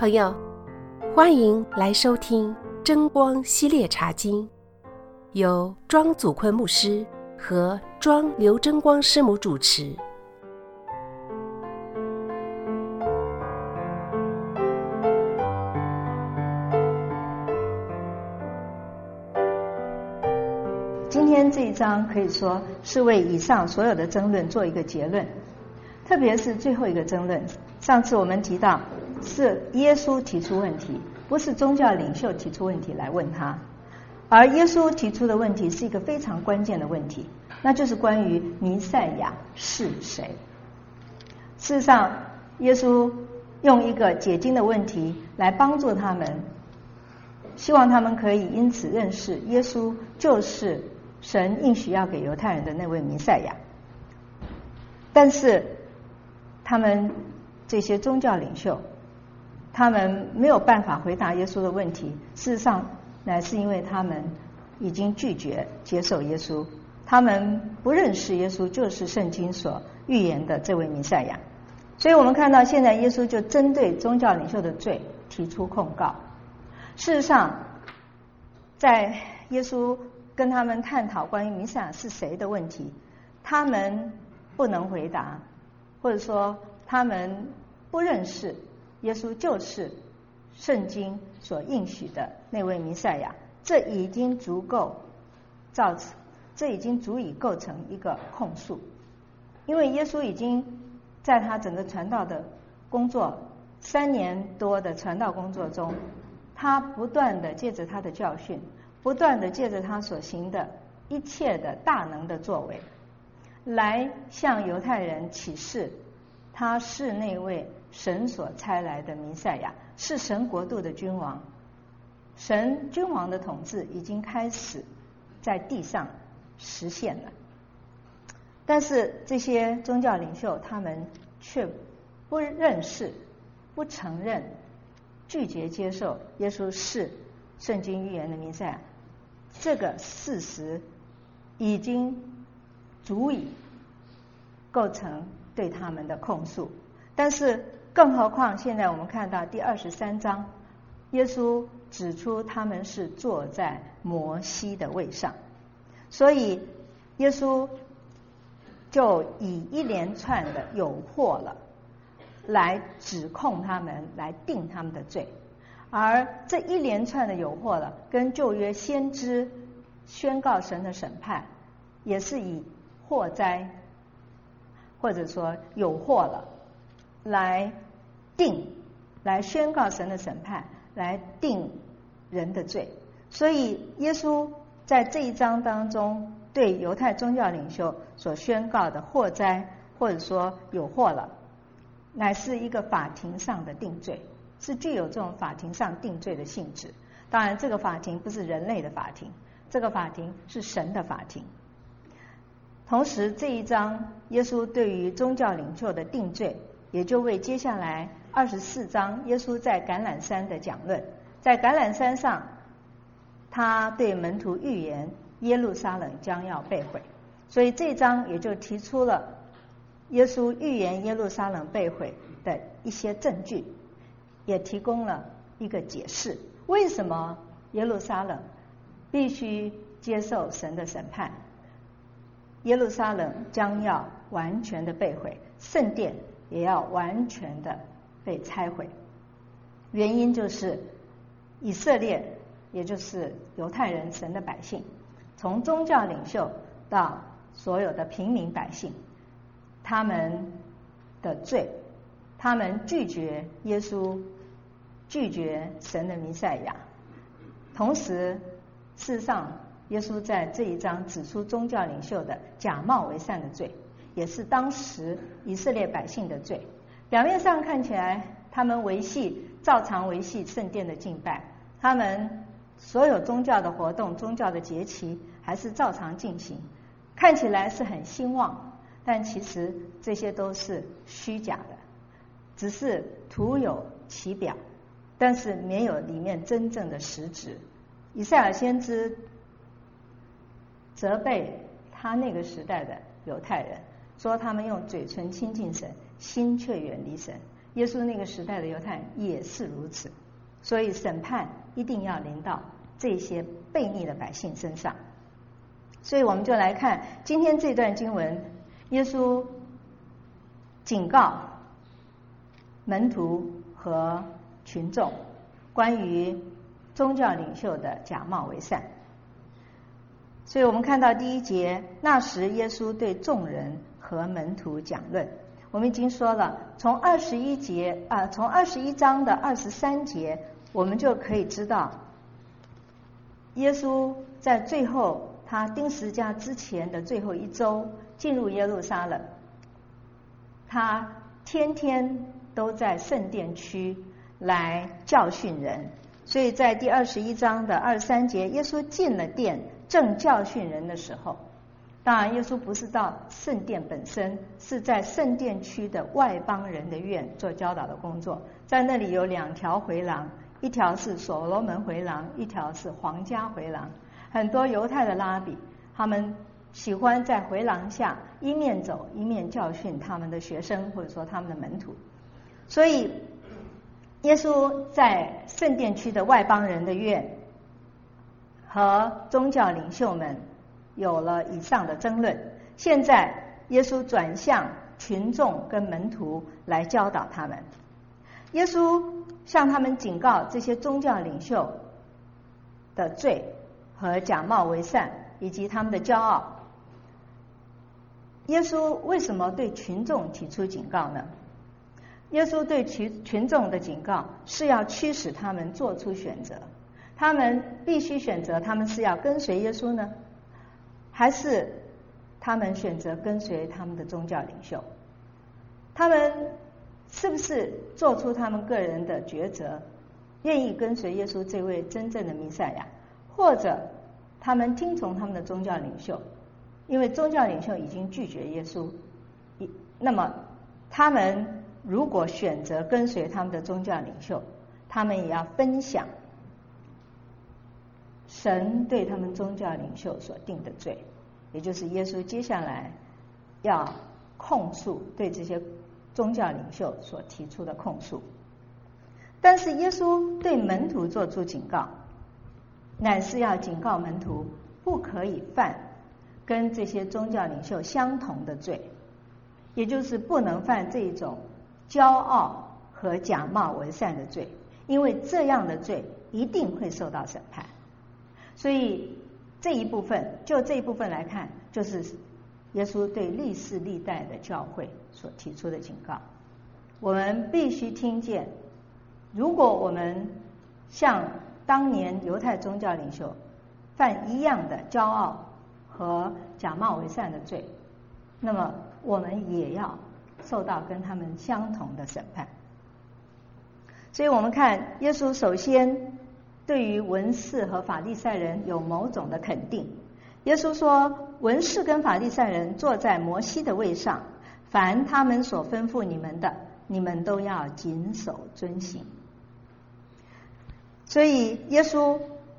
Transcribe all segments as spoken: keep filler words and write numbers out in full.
朋友，欢迎来收听真光系列茶经，由庄祖坤牧师和庄刘真光师母主持。 今天这一章可以说是为以上所有的争论做一个结论，特别是最后一个争论。上次我们提到是耶稣提出问题，不是宗教领袖提出问题来问他，而耶稣提出的问题是一个非常关键的问题，那就是关于弥赛亚是谁。事实上，耶稣用一个解经的问题来帮助他们，希望他们可以因此认识耶稣就是神应许要给犹太人的那位弥赛亚。但是他们这些宗教领袖，他们没有办法回答耶稣的问题，事实上乃是因为他们已经拒绝接受耶稣，他们不认识耶稣就是圣经所预言的这位弥赛亚。所以我们看到现在耶稣就针对宗教领袖的罪提出控告。事实上，在耶稣跟他们探讨关于弥赛亚是谁的问题，他们不能回答，或者说他们不认识耶稣就是圣经所应许的那位弥赛亚，这已经足够造成，这已经足以构成一个控诉。因为耶稣已经在他整个传道的工作三年多的传道工作中，他不断的借着他的教训，不断的借着他所行的一切的大能的作为，来向犹太人启示他是那位神所差来的弥赛亚，是神国度的君王。神君王的统治已经开始在地上实现了。但是这些宗教领袖他们却不认识、不承认、拒绝接受耶稣是圣经预言的弥赛亚，这个事实已经足以构成对他们的控诉。但是更何况现在我们看到第二十三章，耶稣指出他们是坐在摩西的位上，所以耶稣就以一连串的有祸了来指控他们，来定他们的罪。而这一连串的有祸了跟旧约先知宣告神的审判也是以祸灾或者说有祸了来定，来宣告神的审判，来定人的罪。所以耶稣在这一章当中对犹太宗教领袖所宣告的祸灾或者说有祸了，乃是一个法庭上的定罪，是具有这种法庭上定罪的性质。当然这个法庭不是人类的法庭，这个法庭是神的法庭。同时这一章耶稣对于宗教领袖的定罪，也就为接下来二十四章耶稣在橄榄山的讲论。在橄榄山上，他对门徒预言耶路撒冷将要被毁，所以这一章也就提出了耶稣预言耶路撒冷被毁的一些证据，也提供了一个解释，为什么耶路撒冷必须接受神的审判，耶路撒冷将要完全的被毁，圣殿也要完全的被拆毁。原因就是以色列，也就是犹太人，神的百姓，从宗教领袖到所有的平民百姓，他们的罪，他们拒绝耶稣，拒绝神的弥赛亚。同时事实上耶稣在这一章指出宗教领袖的假冒为善的罪，也是当时以色列百姓的罪。表面上看起来他们维系照常维系圣殿的敬拜，他们所有宗教的活动、宗教的节期还是照常进行，看起来是很兴旺，但其实这些都是虚假的，只是徒有其表，但是没有里面真正的实质。以赛亚先知责备他那个时代的犹太人，说他们用嘴唇亲近神，心却远离神， 耶稣那个时代的犹太人也是如此，所以审判一定要临到这些悖逆的百姓身上。所以我们就来看今天这段经文，耶稣警告门徒和群众关于宗教领袖的假冒为善。所以我们看到第一节，那时耶稣对众人和门徒讲论。我们已经说了，从二十一节啊，从二十一章的二十三节，我们就可以知道，耶稣在最后他钉十字架之前的最后一周进入耶路撒冷，他天天都在圣殿区来教训人。所以在第二十一章的二十三节，耶稣进了殿正教训人的时候，当然耶稣不是到圣殿本身，是在圣殿区的外邦人的院做教导的工作。在那里有两条回廊，一条是所罗门回廊，一条是皇家回廊。很多犹太的拉比他们喜欢在回廊下一面走一面教训他们的学生，或者说他们的门徒。所以耶稣在圣殿区的外邦人的院和宗教领袖们有了以上的争论。现在耶稣转向群众跟门徒来教导他们。耶稣向他们警告这些宗教领袖的罪和假冒为善，以及他们的骄傲。耶稣为什么对群众提出警告呢？耶稣对群群众的警告是要驱使他们做出选择，他们必须选择他们是要跟随耶稣呢，还是他们选择跟随他们的宗教领袖？他们是不是做出他们个人的抉择，愿意跟随耶稣这位真正的弥赛亚，或者他们听从他们的宗教领袖？因为宗教领袖已经拒绝耶稣，那么他们如果选择跟随他们的宗教领袖，他们也要分享神对他们宗教领袖所定的罪，也就是耶稣接下来要控诉对这些宗教领袖所提出的控诉。但是耶稣对门徒做出警告，乃是要警告门徒不可以犯跟这些宗教领袖相同的罪，也就是不能犯这种骄傲和假冒为善的罪，因为这样的罪一定会受到审判。所以这一部分，就这一部分来看，就是耶稣对历世历代的教会所提出的警告。我们必须听见，如果我们像当年犹太宗教领袖犯一样的骄傲和假冒为善的罪，那么我们也要受到跟他们相同的审判。所以我们看耶稣首先对于文士和法利赛人有某种的肯定。耶稣说，文士跟法利赛人坐在摩西的位上，凡他们所吩咐你们的，你们都要谨守遵行。所以耶稣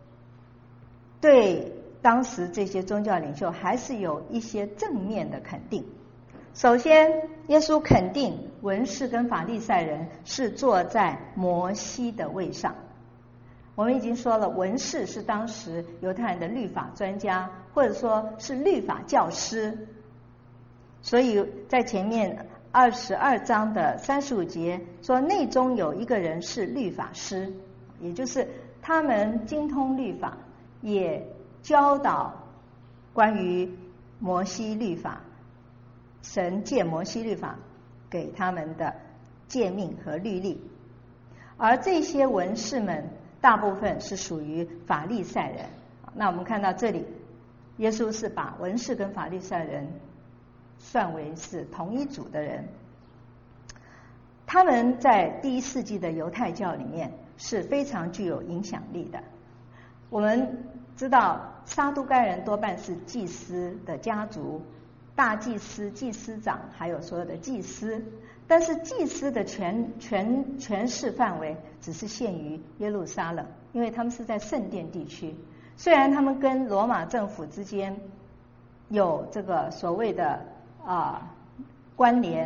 对当时这些宗教领袖还是有一些正面的肯定。首先，耶稣肯定文士跟法利赛人是坐在摩西的位上。我们已经说了，文士是当时犹太人的律法专家，或者说是律法教师。所以在前面二十二章的三十五节说，内中有一个人是律法师，也就是他们精通律法，也教导关于摩西律法，神借摩西律法给他们的诫命和律例。而这些文士们大部分是属于法利赛人。那我们看到这里，耶稣是把文士跟法利赛人算为是同一组的人。他们在第一世纪的犹太教里面是非常具有影响力的。我们知道撒都该人多半是祭司的家族，大祭司、祭司长，还有所有的祭司。但是祭司的权权权势范围只是限于耶路撒冷，因为他们是在圣殿地区。虽然他们跟罗马政府之间有这个所谓的啊关联，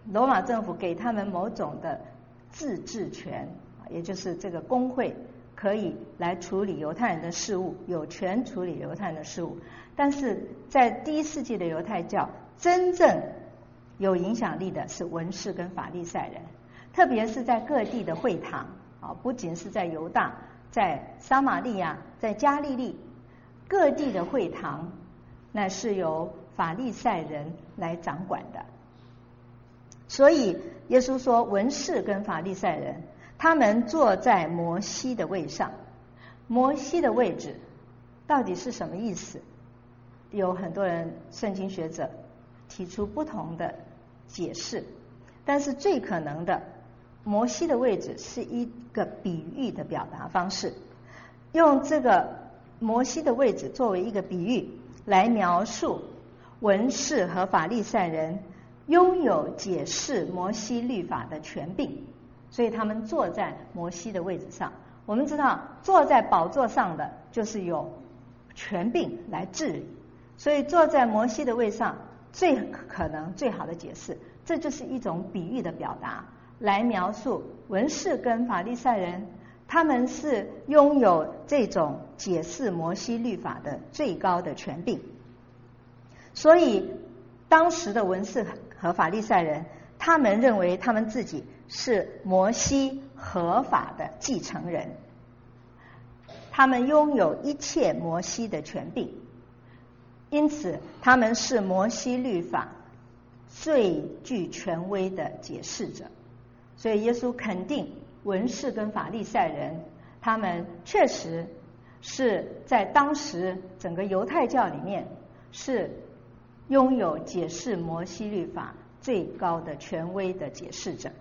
罗马政府给他们某种的自治权，也就是这个公会可以来处理犹太人的事务，有权处理犹太人的事务。但是在第一世纪的犹太教，真正有影响力的是文士跟法利赛人，特别是在各地的会堂啊，不仅是在犹大，在撒玛利亚，在加利利，各地的会堂乃是由法利赛人来掌管的。所以耶稣说，文士跟法利赛人他们坐在摩西的位上。摩西的位置到底是什么意思？有很多人圣经学者提出不同的解释，但是最可能的，摩西的位置是一个比喻的表达方式，用这个摩西的位置作为一个比喻来描述文士和法利赛人拥有解释摩西律法的权柄，所以他们坐在摩西的位置上。我们知道坐在宝座上的就是有权柄来治理，所以坐在摩西的位上最可能最好的解释，这就是一种比喻的表达，来描述文士跟法利赛人他们是拥有这种解释摩西律法的最高的权柄。所以当时的文士和法利赛人，他们认为他们自己是摩西合法的继承人，他们拥有一切摩西的权柄，因此他们是摩西律法最具权威的解释者。所以耶稣肯定文士跟法利赛人，他们确实是在当时整个犹太教里面是拥有解释摩西律法最高的权威的解释者。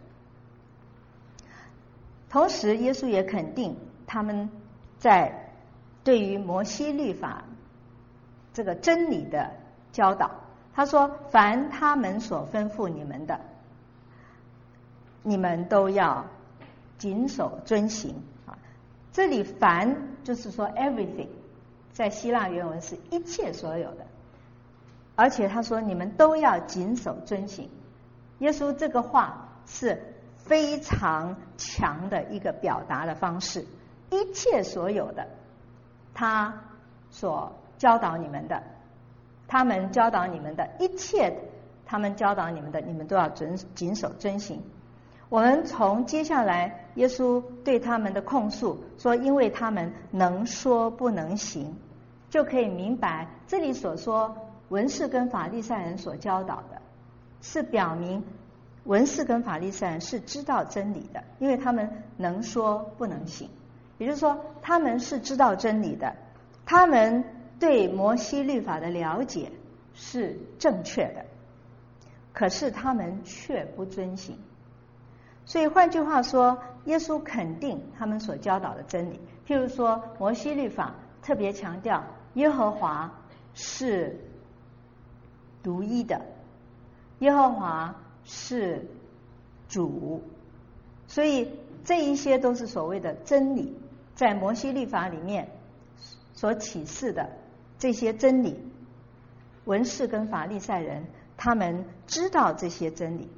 同时耶稣也肯定他们在对于摩西律法这个真理的教导，他说凡他们所吩咐你们的，你们都要谨守遵行。这里凡就是说 everything， 在希腊原文是一切所有的，而且他说你们都要谨守遵行。耶稣这个话是非常强的一个表达的方式，一切所有的他所教导你们的，他们教导你们的一切，他们教导你们的，你们都要遵谨守遵行。我们从接下来耶稣对他们的控诉说，因为他们能说不能行，就可以明白这里所说文士跟法利赛人所教导的，是表明文士跟法利赛人是知道真理的，因为他们能说不能行。也就是说他们是知道真理的，他们对摩西律法的了解是正确的，可是他们却不遵行。所以换句话说，耶稣肯定他们所教导的真理。譬如说摩西律法特别强调耶和华是独一的，耶和华是主，所以这一些都是所谓的真理，在摩西律法里面所启示的这些真理，文士跟法利赛人他们知道这些真理，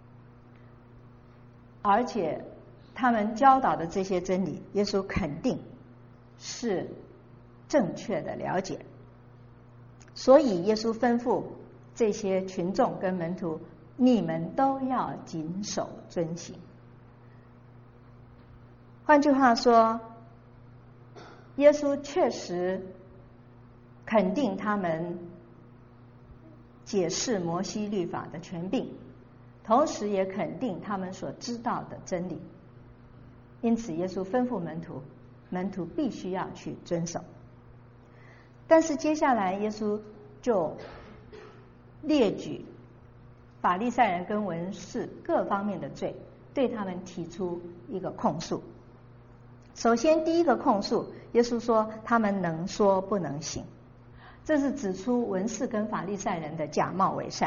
而且他们教导的这些真理，耶稣肯定是正确的了解。所以耶稣吩咐这些群众跟门徒，你们都要谨守遵行。换句话说，耶稣确实肯定他们解释摩西律法的权柄，同时也肯定他们所知道的真理。因此耶稣吩咐门徒，门徒必须要去遵守。但是接下来耶稣就列举法利赛人跟文士各方面的罪，对他们提出一个控诉。首先第一个控诉，耶稣说他们能说不能行，这是指出文士跟法利赛人的假冒伪善。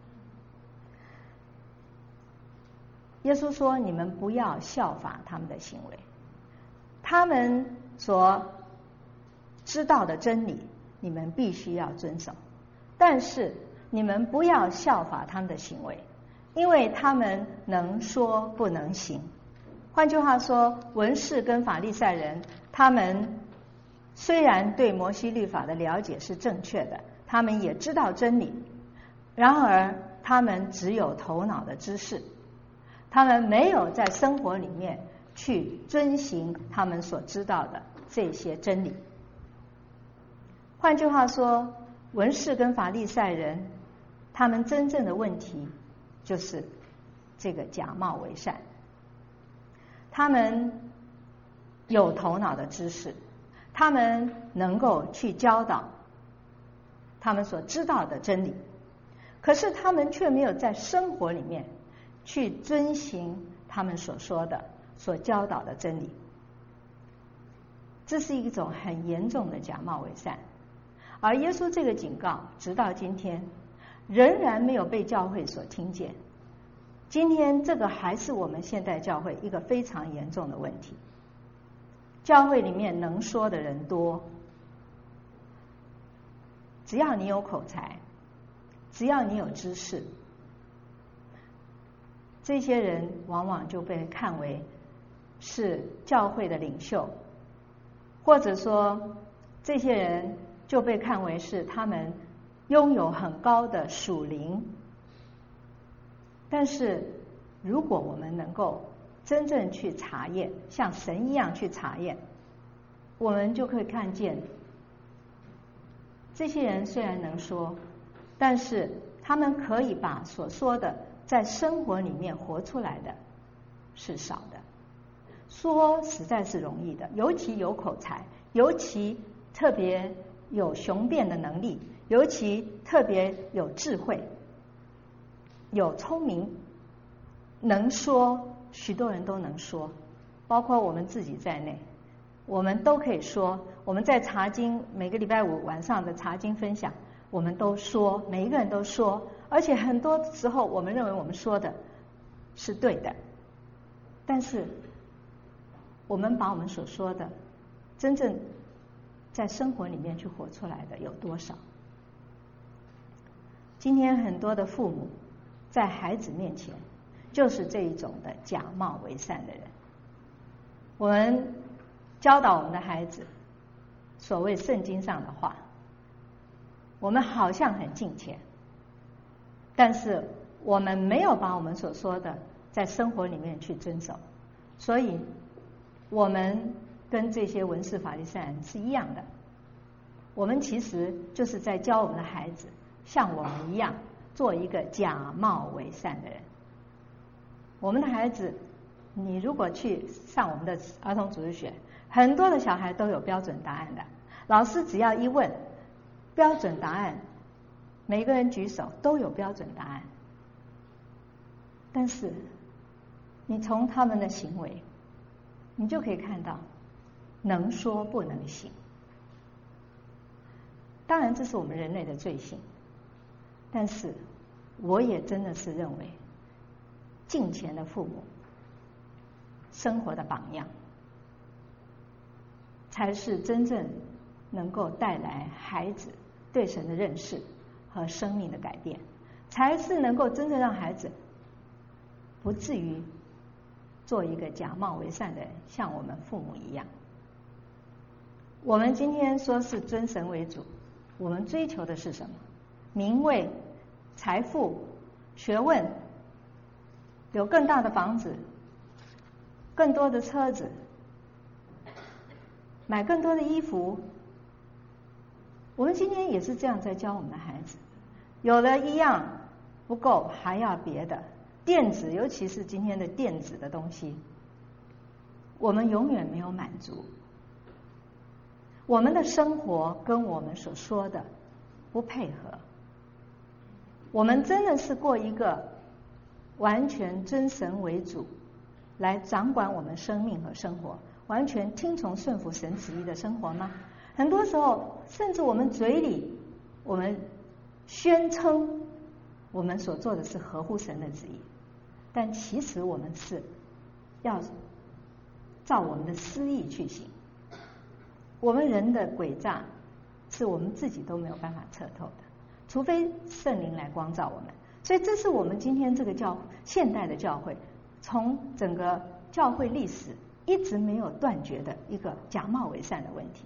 耶稣说你们不要效法他们的行为，他们所知道的真理你们必须要遵守，但是你们不要效法他们的行为。 因为他们能说不能行。换句话说，文士跟法利赛人，他们虽然对摩西律法的了解是正确的，他们也知道真理，然而他们只有头脑的知识，他们没有在生活里面去遵行他们所知道的这些真理。换句话说，文士跟法利赛人，他们真正的问题就是这个假冒为善。他们有头脑的知识，他们能够去教导他们所知道的真理，可是他们却没有在生活里面去遵行他们所说的、所教导的真理。这是一种很严重的假冒为善。而耶稣这个警告，直到今天仍然没有被教会所听见。今天这个还是我们现代教会一个非常严重的问题。教会里面能说的人多，只要你有口才，只要你有知识，这些人往往就被看为是教会的领袖，或者说这些人就被看为是他们拥有很高的属灵。但是如果我们能够真正去查验，像神一样去查验，我们就可以看见，这些人虽然能说，但是他们可以把所说的在生活里面活出来的是少的。说实在是容易的，尤其有口才，尤其特别有雄辩的能力，尤其特别有智慧、有聪明，能说，许多人都能说，包括我们自己在内，我们都可以说。我们在查经，每个礼拜五晚上的查经分享，我们都说，每一个人都说，而且很多时候我们认为我们说的是对的，但是我们把我们所说的真正在生活里面去活出来的有多少？今天很多的父母在孩子面前就是这一种的假冒为善的人。我们教导我们的孩子所谓圣经上的话，我们好像很敬虔，但是我们没有把我们所说的在生活里面去遵守，所以我们跟这些文士法利赛人是一样的。我们其实就是在教我们的孩子像我们一样做一个假冒为善的人。我们的孩子，你如果去上我们的儿童主日学，很多的小孩都有标准答案的，老师只要一问标准答案，每个人举手都有标准答案。但是你从他们的行为，你就可以看到能说不能行。当然这是我们人类的罪性，但是我也真的是认为敬虔的父母生活的榜样才是真正能够带来孩子对神的认识和生命的改变，才是能够真正让孩子不至于做一个假冒为善的人，像我们父母一样。我们今天说是尊神为主，我们追求的是什么？名位、财富、学问，有更大的房子，更多的车子，买更多的衣服。我们今天也是这样在教我们的孩子，有了一样不够，还要别的。电子，尤其是今天的电子的东西，我们永远没有满足。我们的生活跟我们所说的不配合，我们真的是过一个完全尊神为主来掌管我们生命和生活，完全听从顺服神旨意的生活吗？很多时候甚至我们嘴里我们宣称我们所做的是合乎神的旨意，但其实我们是要照我们的私意去行。我们人的诡诈是我们自己都没有办法测透的，除非圣灵来光照我们， 所以这是我们今天这个教现代的教会，从整个教会历史一直没有断绝的一个假冒为善的问题。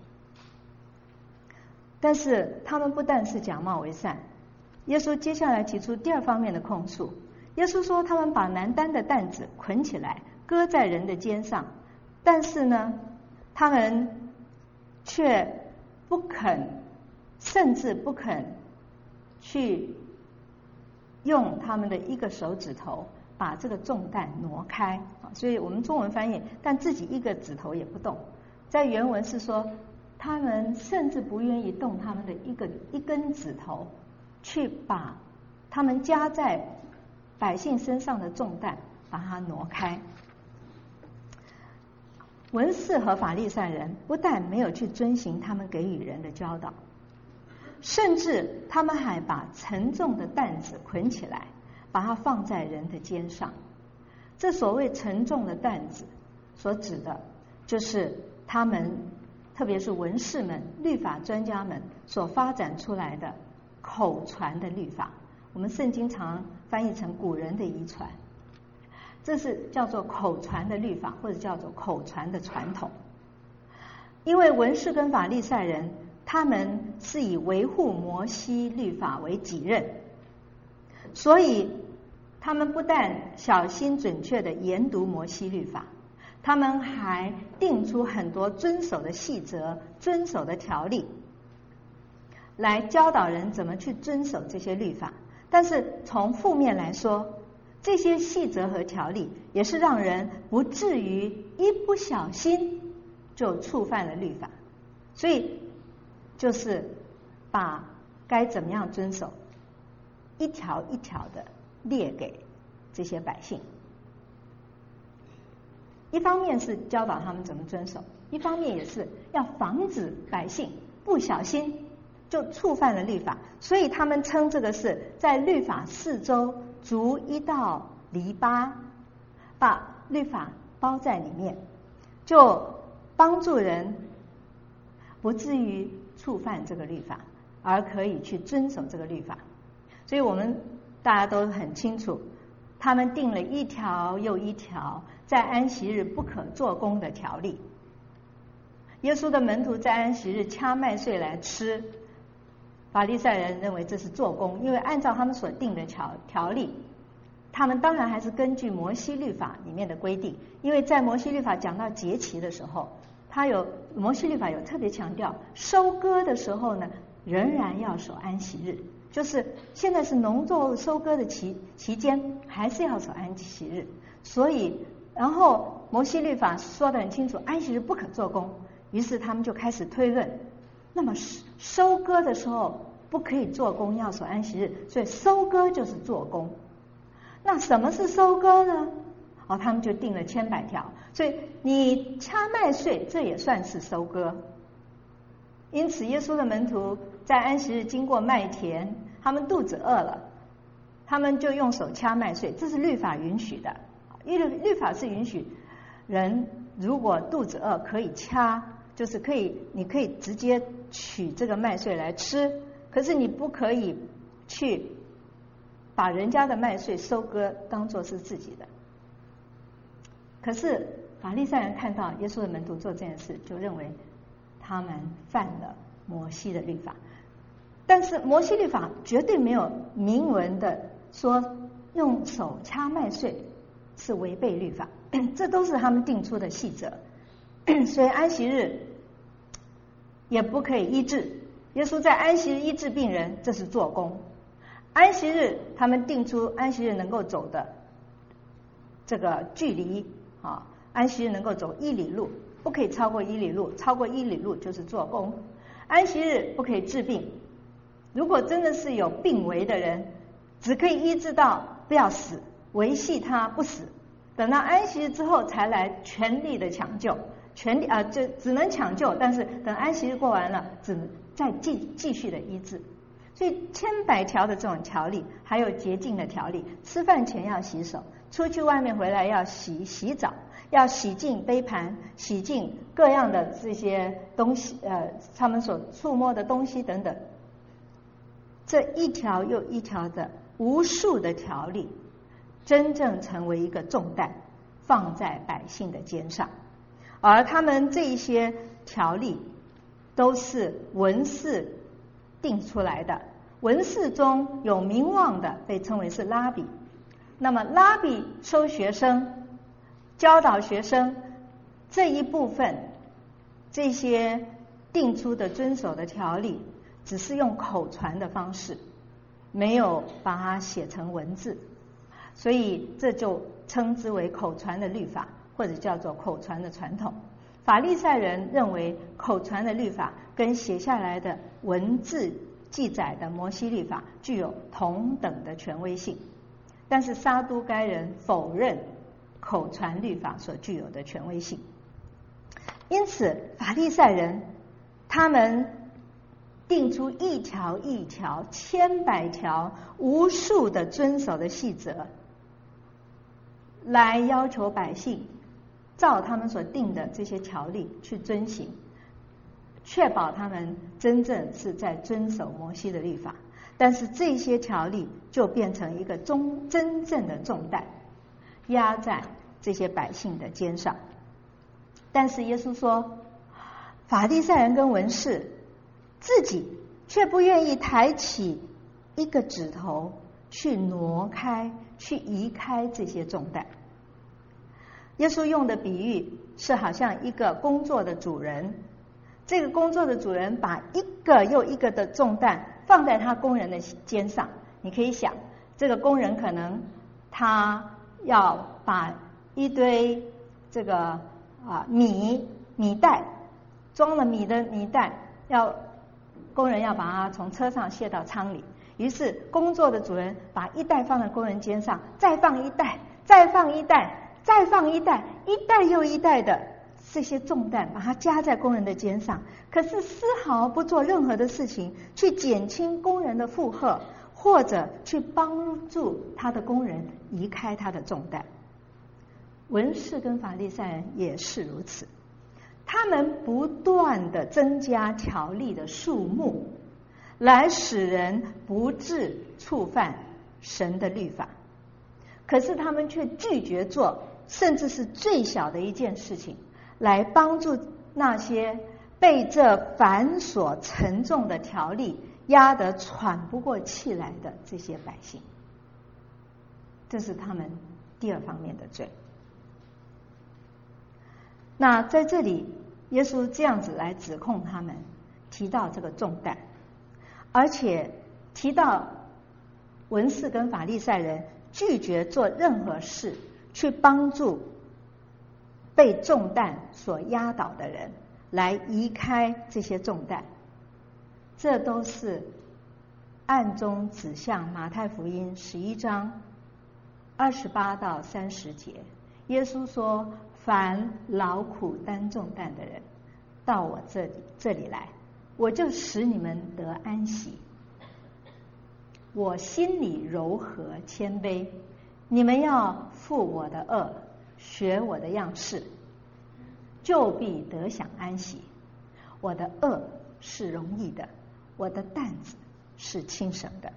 但是他们不但是假冒为善，耶稣接下来提出第二方面的控诉。耶稣说他们把难担的担子捆起来搁在人的肩上，但是呢他们却不肯，甚至不肯去用他们的一个手指头把这个重担挪开。所以我们中文翻译但自己一个指头也不动，在原文是说他们甚至不愿意动他们的一个一根指头去把他们加在百姓身上的重担把它挪开。文士和法利赛人不但没有去遵行他们给予人的教导，甚至他们还把沉重的担子捆起来把它放在人的肩上。这所谓沉重的担子所指的就是他们特别是文士们、律法专家们所发展出来的口传的律法，我们圣经常翻译成古人的遗传，这是叫做口传的律法，或者叫做口传的传统。因为文士跟法利赛人他们是以维护摩西律法为己任，所以他们不但小心准确地研读摩西律法，他们还定出很多遵守的细则、遵守的条例，来教导人怎么去遵守这些律法。但是从负面来说，这些细则和条例也是让人不至于一不小心就触犯了律法，所以就是把该怎么样遵守一条一条的列给这些百姓。一方面是教导他们怎么遵守，一方面也是要防止百姓不小心就触犯了律法，所以他们称这个是在律法四周筑一道篱笆，把律法包在里面，就帮助人不至于触犯这个律法，而可以去遵守这个律法。所以我们大家都很清楚，他们定了一条又一条在安息日不可做工的条例。耶稣的门徒在安息日掐麦穗来吃，法利赛人认为这是做工，因为按照他们所定的条条例，他们当然还是根据摩西律法里面的规定，因为在摩西律法讲到节期的时候，他有摩西律法有特别强调，收割的时候呢仍然要守安息日，就是现在是农作物收割的期期间，还是要守安息日。所以然后摩西律法说得很清楚，安息日不可做工，于是他们就开始推论，那么收割的时候不可以做工，要守安息日，所以收割就是做工。那什么是收割呢？哦，他们就定了千百条，所以你掐麦穗，这也算是收割。因此耶稣的门徒在安息日经过麦田，他们肚子饿了，他们就用手掐麦穗，这是律法允许的。因为律法是允许人如果肚子饿可以掐，就是可以，你可以直接取这个麦穗来吃，可是你不可以去把人家的麦穗收割当作是自己的。可是法利赛人看到耶稣的门徒做这件事，就认为他们犯了摩西的律法。但是摩西律法绝对没有明文的说用手掐麦穗是违背律法，这都是他们定出的细则。所以安息日也不可以医治，耶稣在安息日医治病人，这是做工。安息日他们定出安息日能够走的这个距离啊，安息日能够走一里路，不可以超过一里路，超过一里路就是做工。安息日不可以治病，如果真的是有病危的人，只可以医治到不要死，维系他不死，等到安息日之后才来全力的抢救，全力啊，就只能抢救，但是等安息日过完了，只能再继继续的医治。所以千百条的这种条例，还有洁净的条例，吃饭前要洗手，出去外面回来要洗洗澡，要洗净杯盘，洗净各样的这些东西，呃，他们所触摸的东西等等。这一条又一条的无数的条例，真正成为一个重担，放在百姓的肩上。而他们这一些条例都是文士定出来的，文士中有名望的被称为是拉比。那么拉比收学生，教导学生，这一部分这些定出的遵守的条例只是用口传的方式，没有把它写成文字，所以这就称之为口传的律法，或者叫做口传的传统。法利赛人认为口传的律法跟写下来的文字记载的摩西律法具有同等的权威性，但是撒都该人否认口传律法所具有的权威性。因此法利赛人他们定出一条一条、千百条、无数的遵守的细则，来要求百姓照他们所定的这些条例去遵行，确保他们真正是在遵守摩西的律法。但是这些条例就变成一个中真正的重担，压在这些百姓的肩上。但是耶稣说，法利赛人跟文士自己却不愿意抬起一个指头去挪开、去移开这些重担。耶稣用的比喻是好像一个工作的主人，这个工作的主人把一个又一个的重担放在他工人的肩上。你可以想，这个工人可能他要把一堆这个啊米米袋装了米的米袋，要工人要把它从车上卸到仓里。于是工作的主人把一袋放在工人肩上，再放一袋，再放一袋，再放一袋，一袋又一袋的这些重担把它加在工人的肩上，可是丝毫不做任何的事情去减轻工人的负荷，或者去帮助他的工人移开他的重担。文士跟法利赛人也是如此，他们不断的增加条例的数目，来使人不致触犯神的律法，可是他们却拒绝做甚至是最小的一件事情，来帮助那些被这繁琐沉重的条例压得喘不过气来的这些百姓。这是他们第二方面的罪。那在这里耶稣这样子来指控他们，提到这个重担，而且提到文士跟法利赛人拒绝做任何事去帮助被重担所压倒的人，来移开这些重担，这都是暗中指向马太福音十一章二十八到三十节。耶稣说，凡劳苦担重担的人到我这里这里来，我就使你们得安息。我心里柔和谦卑，你们要负我的恶，学我的样式，就必得享安息。我的恶是容易的，我的担子是轻省的。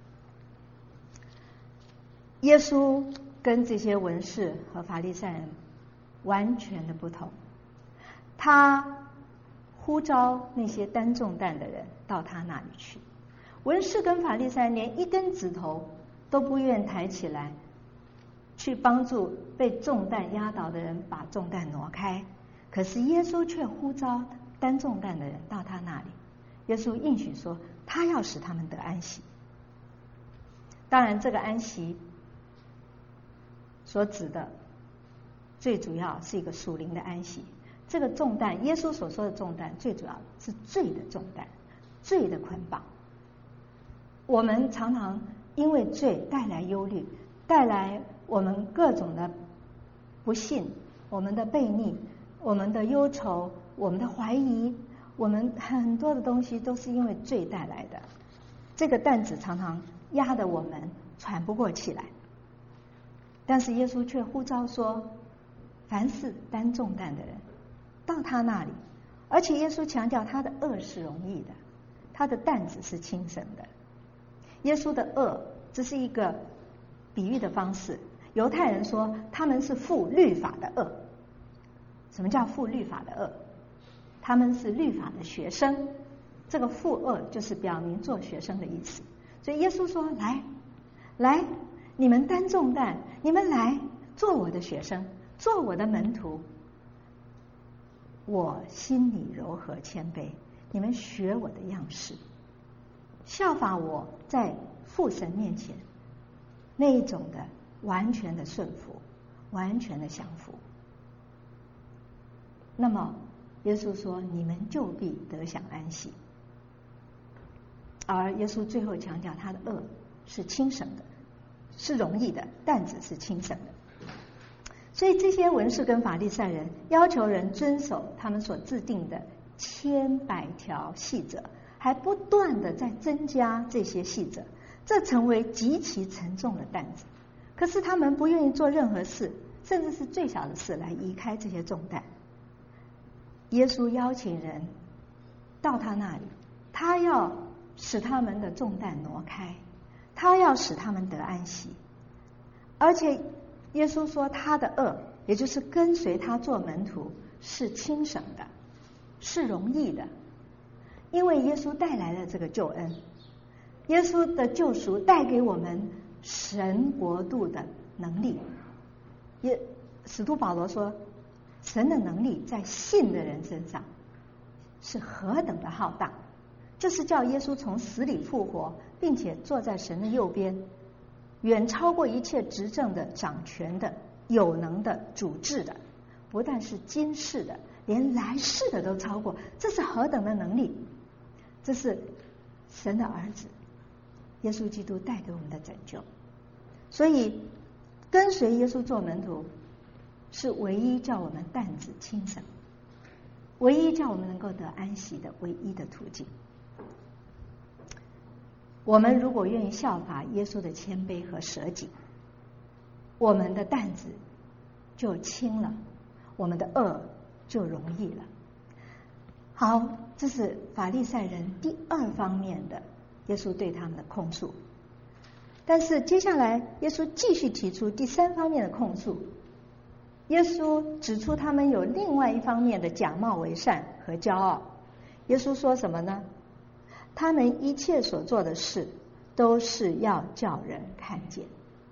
耶稣跟这些文士和法利赛人完全的不同，他呼召那些担重担的人到他那里去。文士跟法利赛人连一根指头都不愿抬起来，去帮助被重担压倒的人把重担挪开，可是耶稣却呼召担重担的人到他那里。耶稣应许说，他要使他们得安息。当然这个安息所指的最主要是一个属灵的安息。这个重担，耶稣所说的重担，最主要是罪的重担，罪的捆绑。我们常常因为罪带来忧虑，带来我们各种的不信，我们的悖逆，我们的忧愁，我们的怀疑，我们很多的东西都是因为罪带来的。这个担子常常压得我们喘不过气来，但是耶稣却呼召说，凡是担重担的人到他那里，而且耶稣强调他的恶是容易的，他的担子是轻省的。耶稣的恶这是一个比喻的方式。犹太人说他们是负律法的恶。什么叫负律法的恶？他们是律法的学生，这个负恶就是表明做学生的意思。所以耶稣说，来来，你们担重担，你们来做我的学生，做我的门徒，我心里柔和谦卑，你们学我的样式，效法我在父神面前那一种的完全的顺服，完全的降服。那么耶稣说，你们就必得享安息。而耶稣最后强调，他的恶是轻省的，是容易的，担子是轻省的。所以这些文士跟法利赛人要求人遵守他们所制定的千百条细则，还不断的在增加这些细则，这成为极其沉重的担子。可是他们不愿意做任何事，甚至是最小的事来移开这些重担。耶稣邀请人到他那里，他要使他们的重担挪开，他要使他们得安息。而且耶稣说，他的恶，也就是跟随他做门徒，是轻省的，是容易的，因为耶稣带来了这个救恩。耶稣的救赎带给我们神国度的能力。也使徒保罗说，神的能力在信的人身上是何等的浩大，就是叫耶稣从死里复活，并且坐在神的右边，远超过一切执政的、掌权的、有能的、主治的，不但是今世的，连来世的都超过。这是何等的能力！这是神的儿子耶稣基督带给我们的拯救。所以跟随耶稣做门徒是唯一叫我们担子轻省，唯一叫我们能够得安息的唯一的途径。我们如果愿意效法耶稣的谦卑和舍己，我们的担子就轻了，我们的恶就容易了。好，这是法利赛人第二方面的耶稣对他们的控诉。但是接下来耶稣继续提出第三方面的控诉。耶稣指出他们有另外一方面的假冒为善和骄傲。耶稣说什么呢？他们一切所做的事都是要叫人看见。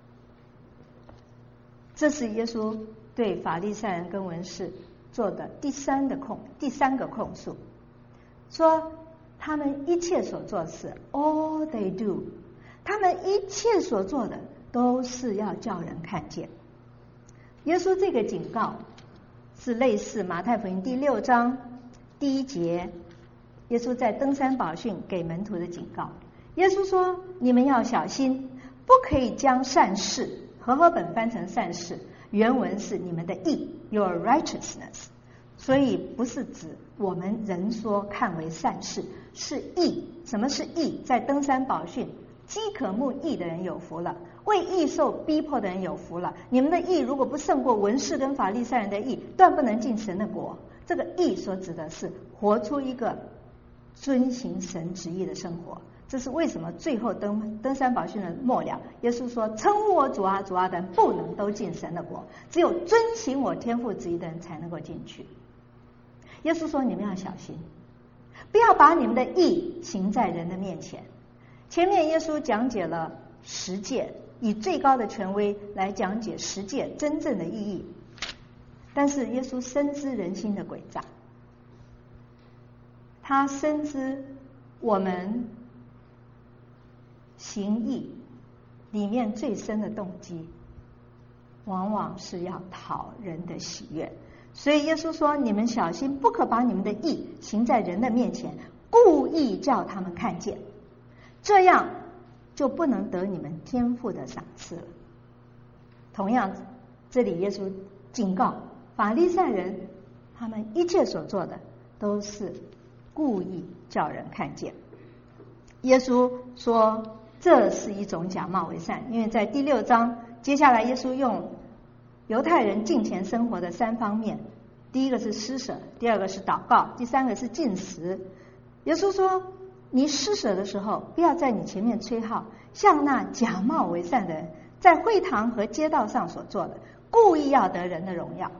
这是耶稣对法利赛人跟文士做的第三的控第三个控诉，说他们一切所做的事 all they do， 他们一切所做的都是要叫人看见。耶稣这个警告是类似马太福音第六章第一节，耶稣在登山宝训给门徒的警告。耶稣说，你们要小心，不可以将善事，和合本翻成善事，原文是你们的义 your righteousness， 所以不是指我们人说看为善事，是义。什么是义？在登山宝训，饥渴慕义的人有福了，为义受逼迫的人有福了。你们的义如果不胜过文士跟法利赛人的义，断不能进神的国。这个义所指的是活出一个遵行神旨意的生活。这是为什么最后登登山宝训的末了，耶稣说，称呼我主啊主啊的人不能都进神的国，只有遵行我天父旨意的人才能够进去。耶稣说，你们要小心，不要把你们的义行在人的面前。前面耶稣讲解了十诫，以最高的权威来讲解十诫真正的意义。但是耶稣深知人心的诡诈，他深知我们行义里面最深的动机往往是要讨人的喜悦。所以耶稣说，你们小心，不可把你们的义行在人的面前，故意叫他们看见，这样就不能得你们天父的赏赐了。同样，这里耶稣警告法利赛人，他们一切所做的都是故意叫人看见。耶稣说，这是一种假冒为善，因为在第六章接下来耶稣用犹太人敬虔生活的三方面，第一个是施舍，第二个是祷告，第三个是禁食。耶稣说， 你施舍的时候，不要在你前面吹号，像那假冒为善的人在会堂和街道上所做的，故意要得人的荣耀。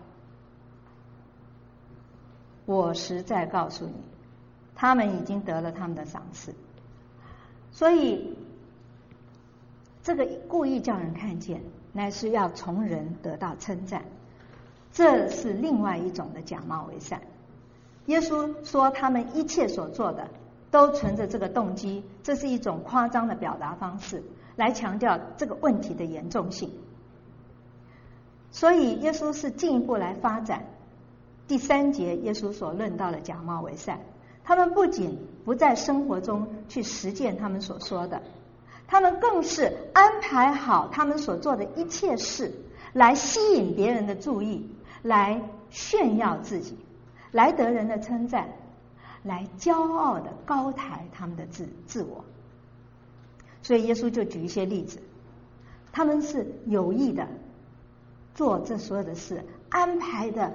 我实在告诉你，他们已经得了他们的赏赐。所以这个故意叫人看见，乃是要从人得到称赞，这是另外一种的假冒为善。耶稣说他们一切所做的都存着这个动机，这是一种夸张的表达方式，来强调这个问题的严重性。所以耶稣是进一步来发展第三节耶稣所论到的假冒为善。他们不仅不在生活中去实践他们所说的，他们更是安排好他们所做的一切事，来吸引别人的注意，来炫耀自己，来得人的称赞，来骄傲的高抬他们的自自我。所以耶稣就举一些例子，他们是有意的做这所有的事，安排的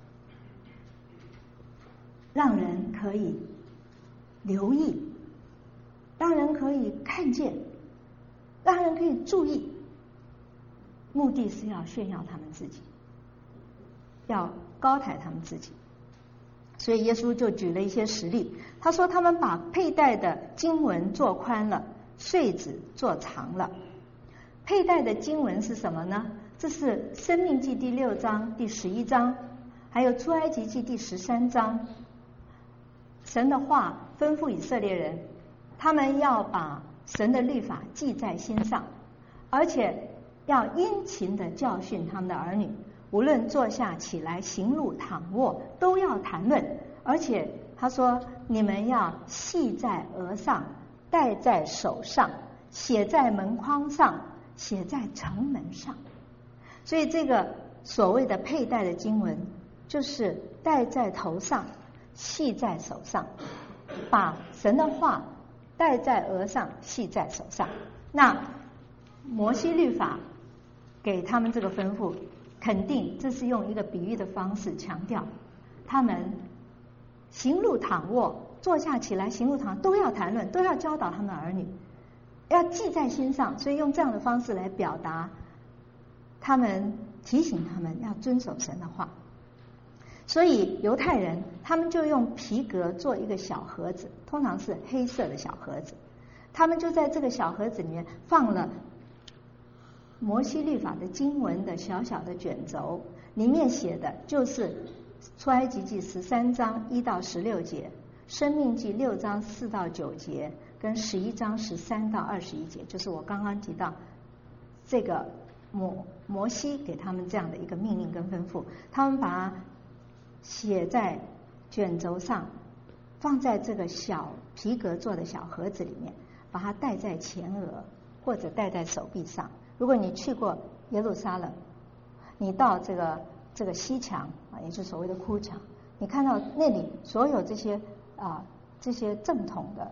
让人可以留意，让人可以看见，让人可以注意，目的是要炫耀他们自己，要高抬他们自己。所以耶稣就举了一些实例，他说他们把佩戴的经文做宽了，穗子做长了。佩戴的经文是什么呢？这是申命记第六章第十一章，还有出埃及记第十三章。神的话吩咐以色列人，他们要把神的律法记在心上，而且要殷勤的教训他们的儿女，无论坐下起来行路躺卧都要谈论。而且他说你们要系在额上，戴在手上，写在门框上，写在城门上。所以这个所谓的佩戴的经文，就是戴在头上，系在手上，把神的话戴在额上，系在手上。那摩西律法给他们这个吩咐，肯定这是用一个比喻的方式强调他们行路躺卧坐下起来行路躺都要谈论，都要教导他们的儿女，要记在心上。所以用这样的方式来表达他们，提醒他们要遵守神的话。所以犹太人他们就用皮革做一个小盒子，通常是黑色的小盒子，他们就在这个小盒子里面放了摩西律法的经文的小小的卷轴，里面写的就是出埃及记十三章一到十六节，申命记六章四到九节，跟十一章十三到二十一节，就是我刚刚提到这个摩摩西给他们这样的一个命令跟吩咐，他们把它写在卷轴上，放在这个小皮革做的小盒子里面，把它戴在前额或者戴在手臂上。如果你去过耶路撒冷，你到这个这个西墙啊，也就是所谓的哭墙，你看到那里所有这些啊这些正统的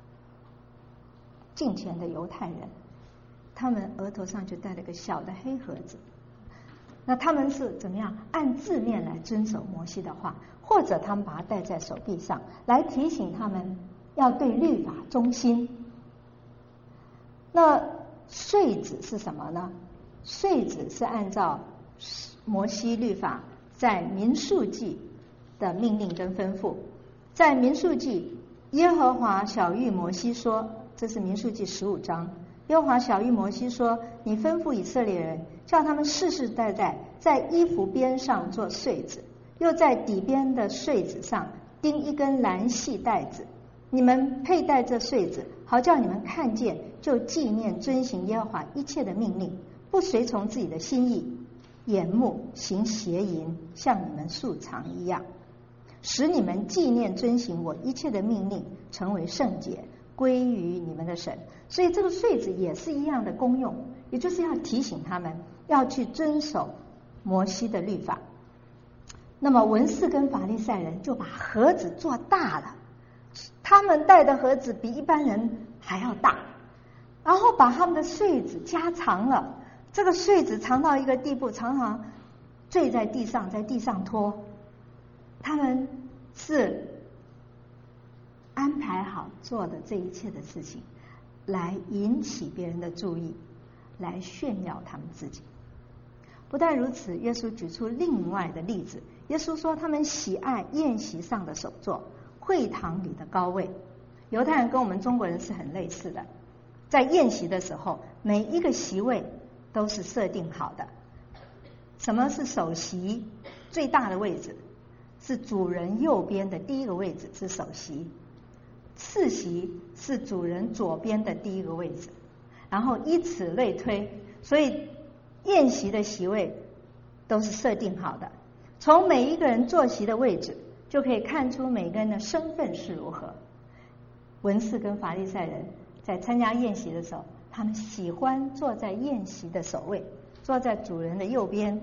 敬虔的犹太人，他们额头上就戴了个小的黑盒子。那他们是怎么样按字面来遵守摩西的话，或者他们把它戴在手臂上，来提醒他们要对律法忠心。那穗子是什么呢？穗子是按照摩西律法在民数记的命令跟吩咐。在民数记，耶和华晓谕摩西说，这是民数记十五章，耶和华晓谕摩西说，你吩咐以色列人，叫他们世世代代在衣服边上做穗子，又在底边的穗子上钉一根蓝细带子，你们佩戴这穗子，好叫你们看见，就纪念遵行耶和华一切的命令，不随从自己的心意，眼目行邪淫，像你们素常一样，使你们纪念遵行我一切的命令，成为圣洁，归于你们的神。所以这个穗子也是一样的功用，也就是要提醒他们要去遵守摩西的律法。那么文士跟法利赛人就把盒子做大了，他们带的盒子比一般人还要大，然后把他们的穗子加长了，这个穗子长到一个地步，常常坠在地上，在地上拖。他们是安排好好做的这一切的事情，来引起别人的注意，来炫耀他们自己。不但如此，耶稣举出另外的例子。耶稣说，他们喜爱宴席上的首座，会堂里的高位。犹太人跟我们中国人是很类似的，在宴席的时候，每一个席位都是设定好的。什么是首席？最大的位置是主人右边的第一个位置，是首席。次席是主人左边的第一个位置，然后以此类推。所以宴席的席位都是设定好的，从每一个人坐席的位置就可以看出每个人的身份是如何。文士跟法利赛人在参加宴席的时候，他们喜欢坐在宴席的首位，坐在主人的右边。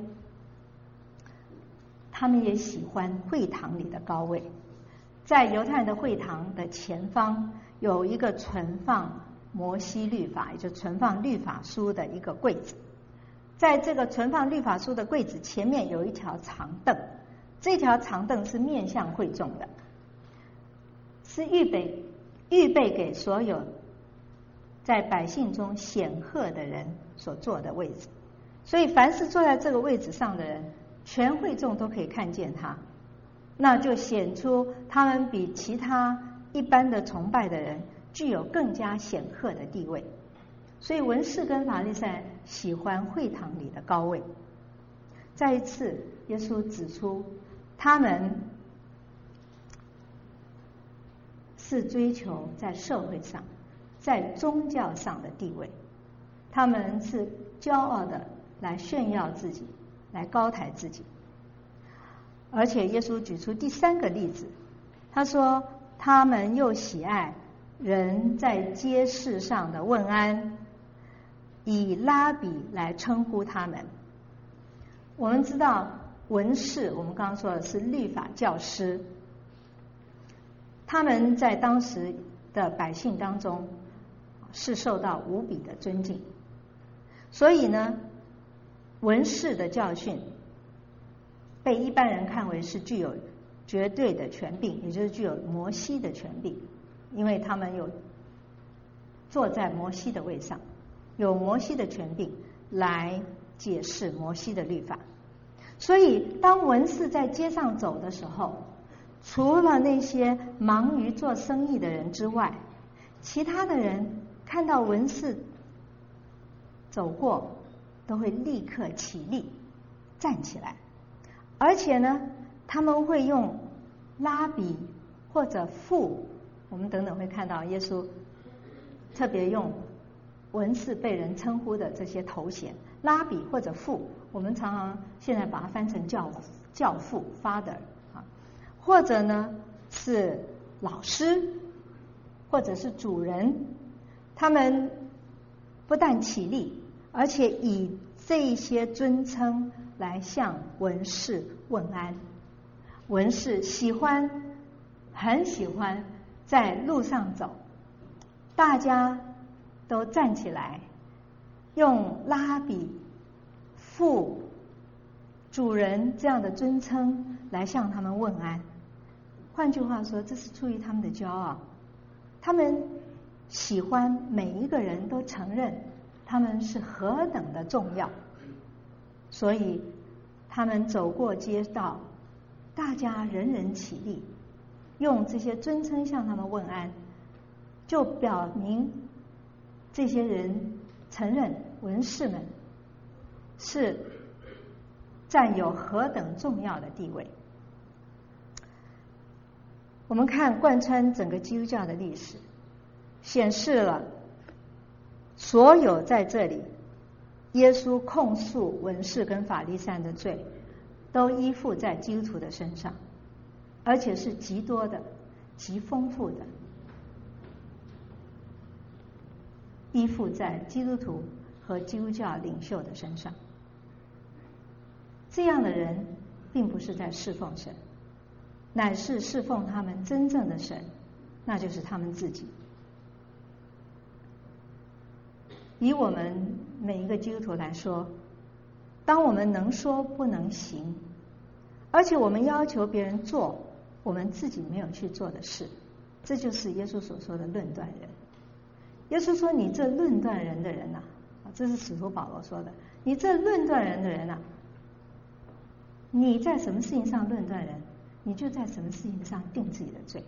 他们也喜欢会堂里的高位。在犹太人的会堂的前方有一个存放摩西律法，也就是存放律法书的一个柜子。在这个存放律法书的柜子前面有一条长凳，这条长凳是面向会众的，是预备预备给所有在百姓中显赫的人所坐的位置。所以凡是坐在这个位置上的人，全会众都可以看见他，那就显出他们比其他一般的崇拜的人具有更加显赫的地位。所以文士跟法利赛人喜欢会堂里的高位。再一次，耶稣指出他们是追求在社会上、在宗教上的地位，他们是骄傲的来炫耀自己，来高抬自己。而且耶稣举出第三个例子，他说他们又喜爱人在街市上的问安，以拉比来称呼他们。我们知道文士，我们刚刚说的是律法教师，他们在当时的百姓当中是受到无比的尊敬。所以呢，文士的教训被一般人看为是具有绝对的权柄，也就是具有摩西的权柄，因为他们有坐在摩西的位上，有摩西的权柄来解释摩西的律法。所以当文士在街上走的时候，除了那些忙于做生意的人之外，其他的人看到文士走过都会立刻起立站起来，而且呢他们会用拉比或者父，我们等等会看到耶稣特别用文士被人称呼的这些头衔，拉比或者父，我们常常现在把它翻成教教父 father 啊，或者呢是老师，或者是主人，他们不但起立，而且以这一些尊称来向文士问安。文士喜欢很喜欢在路上走，大家都站起来，用拉比、父、主人这样的尊称来向他们问安。换句话说，这是出于他们的骄傲，他们喜欢每一个人都承认他们是何等的重要，所以他们走过街道，大家人人起立，用这些尊称向他们问安，就表明这些人承认文士们是占有何等重要的地位。我们看贯穿整个基督教的历史，显示了所有在这里耶稣控诉文士跟法利赛人的罪，都依附在基督徒的身上，而且是极多的、极丰富的，依附在基督徒和基督教领袖的身上。这样的人并不是在侍奉神，乃是侍奉他们真正的神，那就是他们自己。以我们每一个基督徒来说，当我们能说不能行，而且我们要求别人做我们自己没有去做的事， 这就是耶稣所说的论断人。耶稣说：“你这论断人的人呐、啊，这是使徒保罗说的。你这论断人的人呐、啊，你在什么事情上论断人，你就在什么事情上定自己的罪。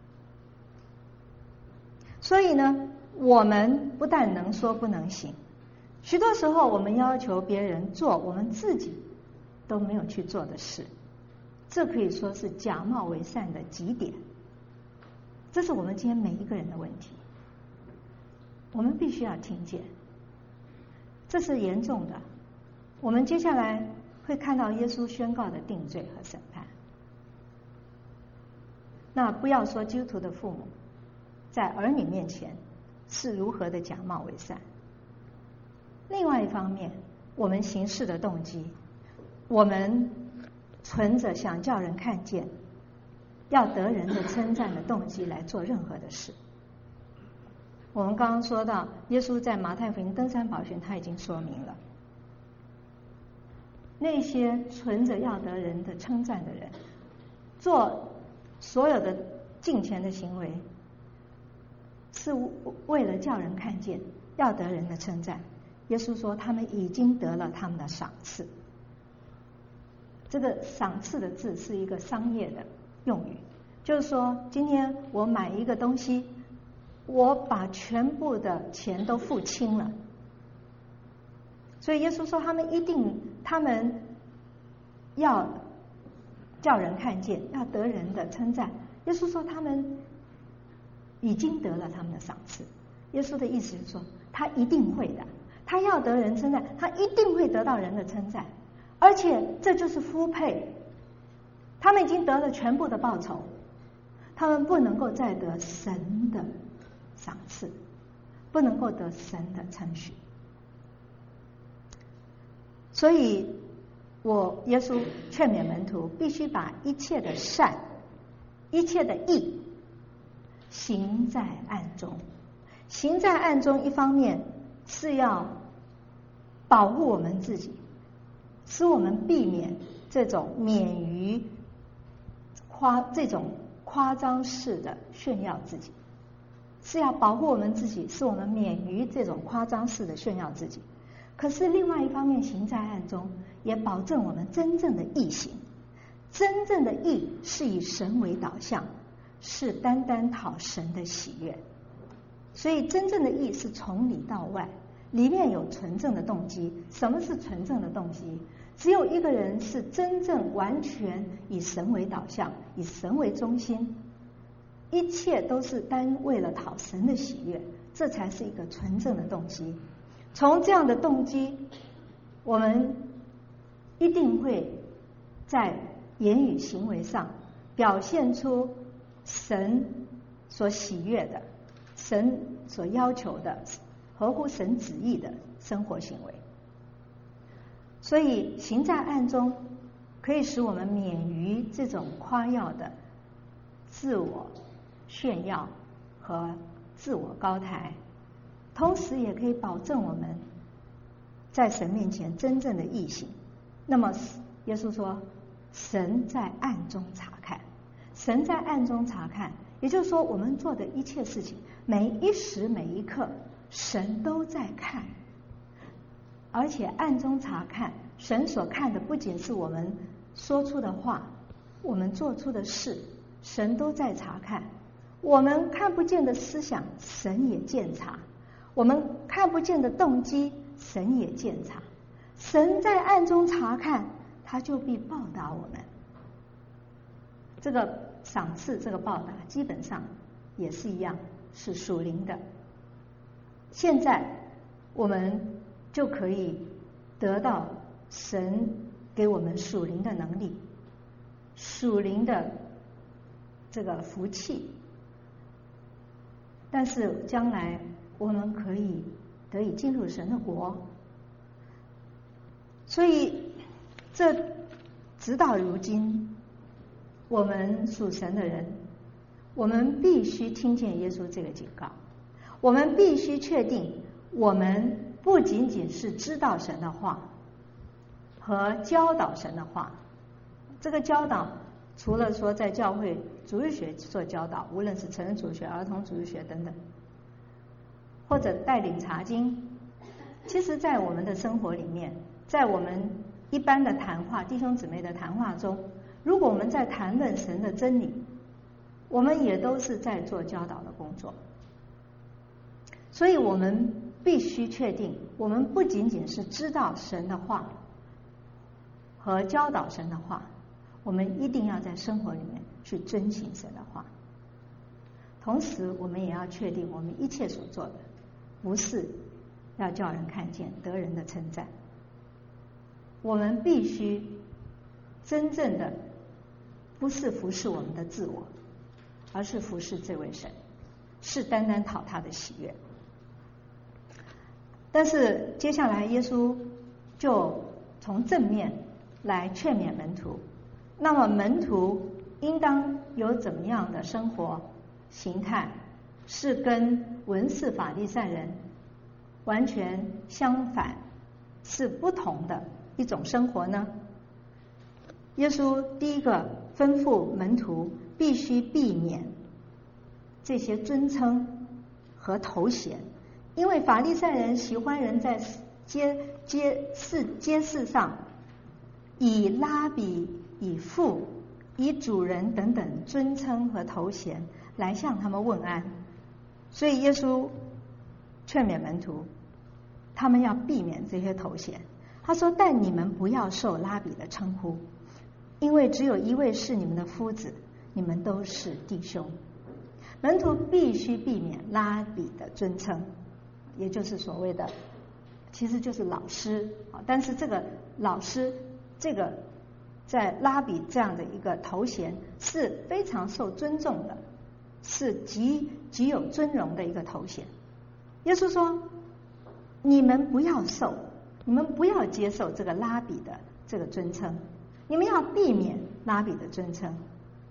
所以呢，我们不但能说不能行，许多时候我们要求别人做我们自己都没有去做的事，这可以说是假冒为善的极点。这是我们今天每一个人的问题，我们必须要听见，这是严重的。我们接下来会看到耶稣宣告的定罪和审判。那不要说基督徒的父母在儿女面前是如何的假冒为善。另外一方面，我们行事的动机，我们存着想叫人看见、要得人的称赞的动机来做任何的事。我们刚刚说到，耶稣在马太福音登山宝训他已经说明了，那些存着要得人的称赞的人，做所有的敬虔的行为，是为了叫人看见，要得人的称赞。耶稣说，他们已经得了他们的赏赐。这个赏赐的字是一个商业的用语，就是说，今天我买一个东西，我把全部的钱都付清了。所以耶稣说，他们一定，他们要叫人看见，要得人的称赞。耶稣说，他们已经得了他们的赏赐。耶稣的意思是说，他一定会的，他要得人称赞，他一定会得到人的称赞，而且这就是夫配。他们已经得了全部的报酬，他们不能够再得神的赏赐，不能够得神的称许。所以我耶稣劝勉门徒，必须把一切的善、一切的义行在暗中。行在暗中，一方面是要保护我们自己，使我们避免这种免于夸这种夸张式的炫耀自己，是要保护我们自己，使我们免于这种夸张式的炫耀自己。可是另外一方面，行在暗中，也保证我们真正的义行。真正的义是以神为导向，是单单讨神的喜悦。所以真正的义是从里到外，里面有纯正的动机。什么是纯正的动机？只有一个人是真正完全以神为导向，以神为中心，一切都是单为了讨神的喜悦，这才是一个纯正的动机。从这样的动机，我们一定会在言语行为上表现出神所喜悦的、神所要求的、合乎神旨意的生活行为。所以行在暗中可以使我们免于这种夸耀的自我炫耀和自我高抬，同时也可以保证我们在神面前真正的义行。那么耶稣说，神在暗中查看，神在暗中查看，也就是说，我们做的一切事情，每一时每一刻，神都在看。而且暗中查看，神所看的不仅是我们说出的话，我们做出的事，神都在查看。我们看不见的思想，神也鉴察；我们看不见的动机，神也鉴察。神在暗中查看，他就必报答我们。这个赏赐，这个报答，基本上也是一样，是属灵的。现在我们就可以得到神给我们属灵的能力，属灵的这个福气。但是将来我们可以得以进入神的国。所以这直到如今，我们属神的人，我们必须听见耶稣这个警告，我们必须确定，我们不仅仅是知道神的话和教导神的话，这个教导除了说在教会主日学做教导，无论是成人主日学、儿童主日学等等，或者带领查经，其实在我们的生活里面，在我们一般的谈话，弟兄姊妹的谈话中，如果我们在谈论神的真理，我们也都是在做教导的工作。所以我们必须确定，我们不仅仅是知道神的话和教导神的话，我们一定要在生活里面去遵行神的话。同时我们也要确定，我们一切所做的不是要叫人看见得人的称赞，我们必须真正的不是服侍我们的自我，而是服侍这位神，是单单讨他的喜悦。但是接下来耶稣就从正面来劝勉门徒，那么门徒应当有怎么样的生活形态，是跟文士法利赛人完全相反，是不同的一种生活呢？耶稣第一个吩咐门徒必须避免这些尊称和头衔，因为法利赛人喜欢人在街街市街市上以拉比、以父、以主人等等尊称和头衔来向他们问安，所以耶稣劝勉门徒，他们要避免这些头衔。他说：但你们不要受拉比的称呼，因为只有一位是你们的夫子，你们都是弟兄。门徒必须避免拉比的尊称，也就是所谓的，其实就是老师啊。但是这个老师，这个在拉比这样的一个头衔是非常受尊重的，是极极有尊荣的一个头衔。耶稣说：你们不要受，你们不要接受这个拉比的这个尊称，你们要避免拉比的尊称，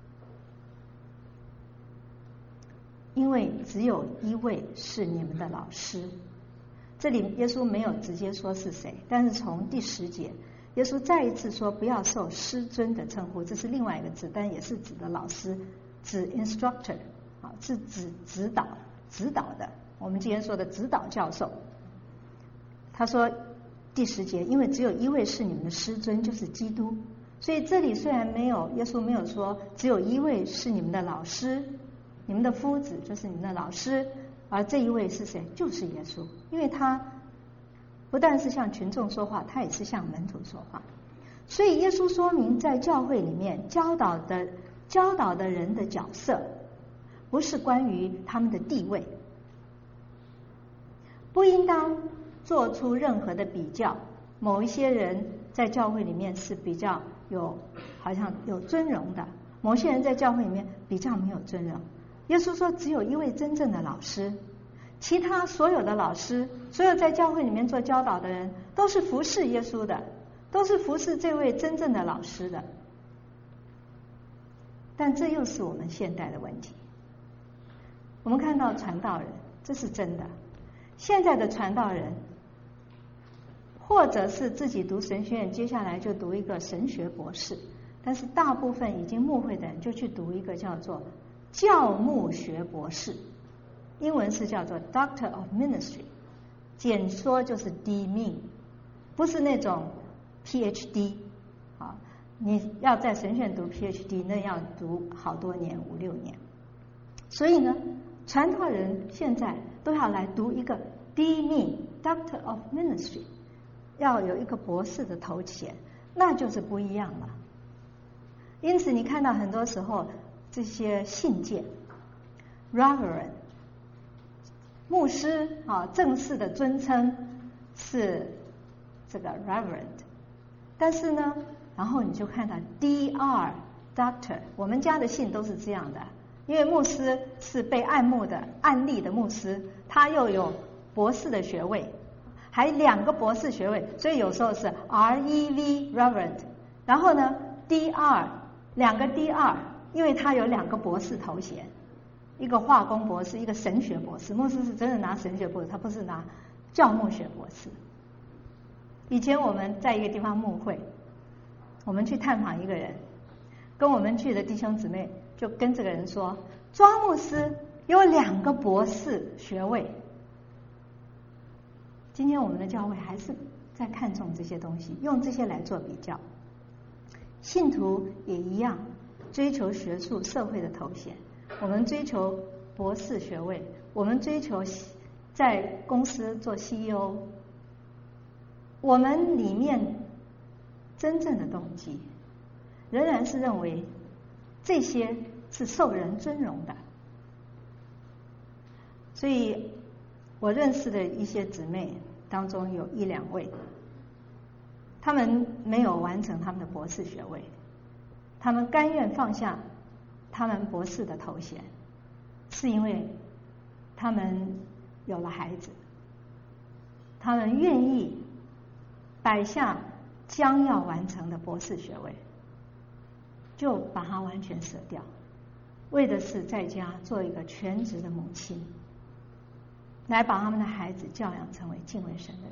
因为只有一位是你们的老师。这里耶稣没有直接说是谁，但是从第十节耶稣再一次说不要受师尊的称呼，这是另外一个字，但也是指的老师，指 instructor 啊，是指指导指导的，我们今天说的指导教授。他说第十节，因为只有一位是你们的师尊，就是基督。所以这里虽然没有，耶稣没有说只有一位是你们的老师，你们的夫子就是你们的老师，而这一位是谁？就是耶稣。因为他不但是向群众说话，他也是向门徒说话。所以耶稣说明，在教会里面教导的教导的人的角色，不是关于他们的地位，不应当做出任何的比较。某一些人在教会里面是比较有好像有尊荣的，某些人在教会里面比较没有尊荣。耶稣说只有一位真正的老师，其他所有的老师，所有在教会里面做教导的人，都是服侍耶稣的，都是服侍这位真正的老师的。但这又是我们现代的问题。我们看到传道人，这是真的，现在的传道人或者是自己读神学院，接下来就读一个神学博士，但是大部分已经牧会的人就去读一个叫做教牧学博士，英文是叫做 Doctor of Ministry， 简说就是 D Min， 不是那种 P H D 啊，你要在神学院读 P H D 那要读好多年，五六年。所以呢，传道人现在都要来读一个 D Min Doctor of Ministry， 要有一个博士的头衔，那就是不一样了。因此你看到很多时候这些信件 Reverend 牧师啊，正式的尊称是这个 Reverend， 但是呢，然后你就看到 D R Doctor， 我们家的信都是这样的，因为牧师是被按牧的按立的牧师，他又有博士的学位，还两个博士学位，所以有时候是 R E V Reverend， 然后呢 D R 两个 D R， 因为他有两个博士头衔，一个化工博士，一个神学博士。牧师是真的拿神学博士，他不是拿教牧学博士。以前我们在一个地方牧会，我们去探访一个人， 跟我们去的弟兄姊妹就跟这个人说，庄牧师有两个博士学位。今天我们的教会还是在看重这些东西，用这些来做比较。信徒也一样，追求学术社会的头衔，我们追求博士学位，我们追求在公司做 C E O， 我们里面真正的动机仍然是认为这些是受人尊荣的。所以我认识的一些姊妹当中有一两位，他们没有完成他们的博士学位，他们甘愿放下他们博士的头衔，是因为他们有了孩子，他们愿意摆下将要完成的博士学位，就把它完全舍掉，为的是在家做一个全职的母亲，来把他们的孩子教养成为敬畏神的人。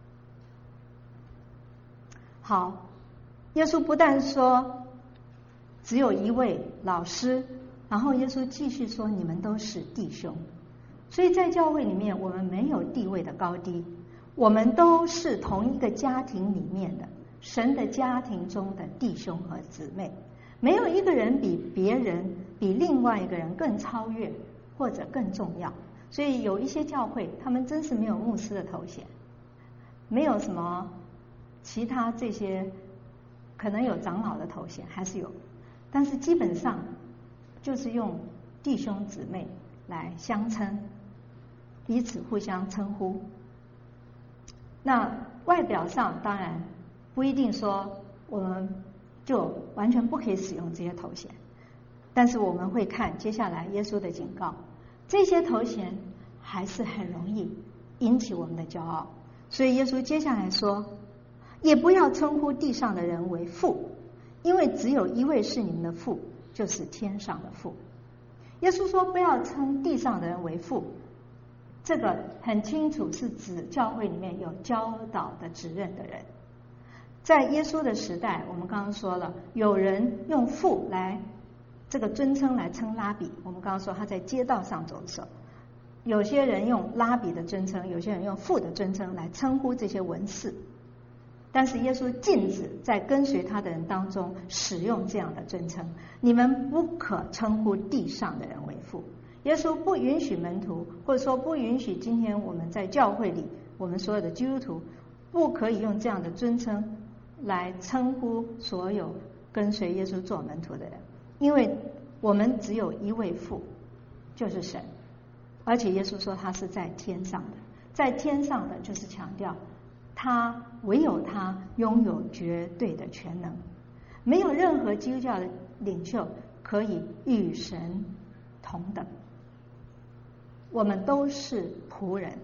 好，耶稣不但说只有一位老师，然后耶稣继续说你们都是弟兄。所以在教会里面，我们没有地位的高低，我们都是同一个家庭里面的神的家庭中的弟兄和姊妹，没有一个人比别人比另外一个人更超越或者更重要。所以有一些教会他们真是没有牧师的头衔，没有什么其他这些，可能有长老的头衔还是有，但是基本上就是用弟兄姊妹来相称，彼此互相称呼。那外表上当然不一定说我们就完全不可以使用这些头衔，但是我们会看接下来耶稣的警告，这些头衔还是很容易引起我们的骄傲。所以耶稣接下来说，也不要称呼地上的人为父，因为只有一位是你们的父，就是天上的父。耶稣说不要称地上的人为父，这个很清楚是指教会里面有教导的职任的人。在耶稣的时代，我们刚刚说了，有人用父来这个尊称来称拉比，我们刚刚说他在街道上走的时候，有些人用拉比的尊称，有些人用父的尊称来称呼这些文士。但是耶稣禁止在跟随他的人当中使用这样的尊称，你们不可称呼地上的人为父。耶稣不允许门徒，或者说不允许今天我们在教会里我们所有的基督徒不可以用这样的尊称来称呼所有跟随耶稣做门徒的人，因为我们只有一位父，就是神，而且耶稣说他是在天上的，在天上的就是强调他唯有他拥有绝对的全能，没有任何基督教的领袖可以与神同等，我们都是仆人。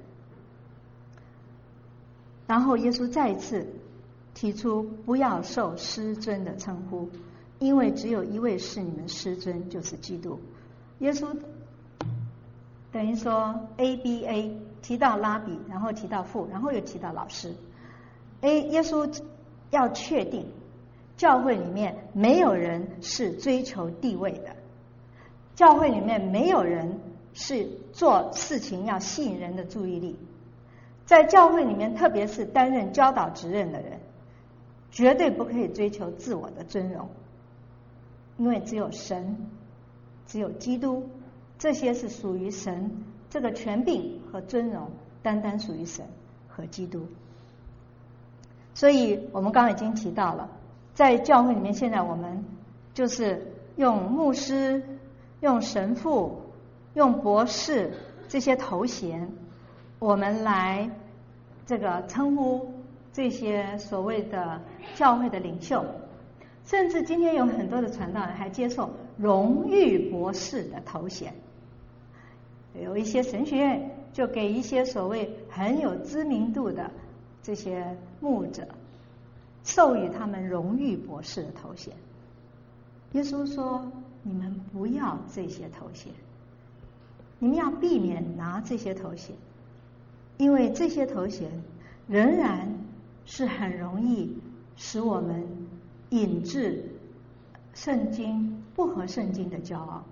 然后耶稣再一次提出不要受师尊的称呼，因为只有一位是你们师尊，就是基督。耶稣等于说 A B A， 提到拉比，然后提到父，然后又提到老师。A 耶稣要确定教会里面没有人是追求地位的，教会里面没有人是做事情要吸引人的注意力，在教会里面特别是担任教导职任的人绝对不可以追求自我的尊荣，因为只有神，只有基督，这些是属于神，这个权柄和尊荣单单属于神和基督。所以我们刚刚已经提到了，在教会里面现在我们就是用牧师、用神父、用博士这些头衔，我们来这个称呼这些所谓的教会的领袖，甚至今天有很多的传道人还接受荣誉博士的头衔，有一些神学院就给一些所谓很有知名度的这些牧者授予他们荣誉博士的头衔。耶稣说你们不要这些头衔，你们要避免拿这些头衔，因为这些头衔仍然是很容易使我们引致圣经不合圣经的骄傲。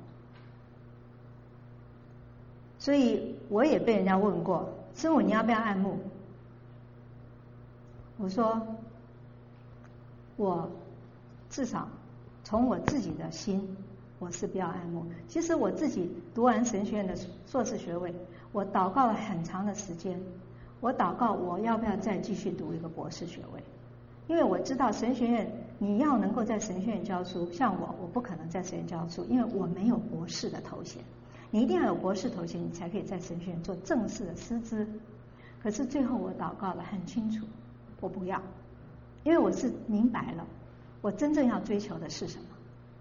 所以我也被人家问过，师母你要不要爱慕？我说我至少从我自己的心，我是不要爱慕。其实我自己读完神学院的硕士学位，我祷告了很长的时间，我祷告我要不要再继续读一个博士学位，因为我知道神学院你要能够在神学院教书，像我我不可能在神学院教书，因为我没有博士的头衔，你一定要有博士头衔你才可以在神学院做正式的师资。可是最后我祷告了很清楚，我不要，因为我是明白了我真正要追求的是什么。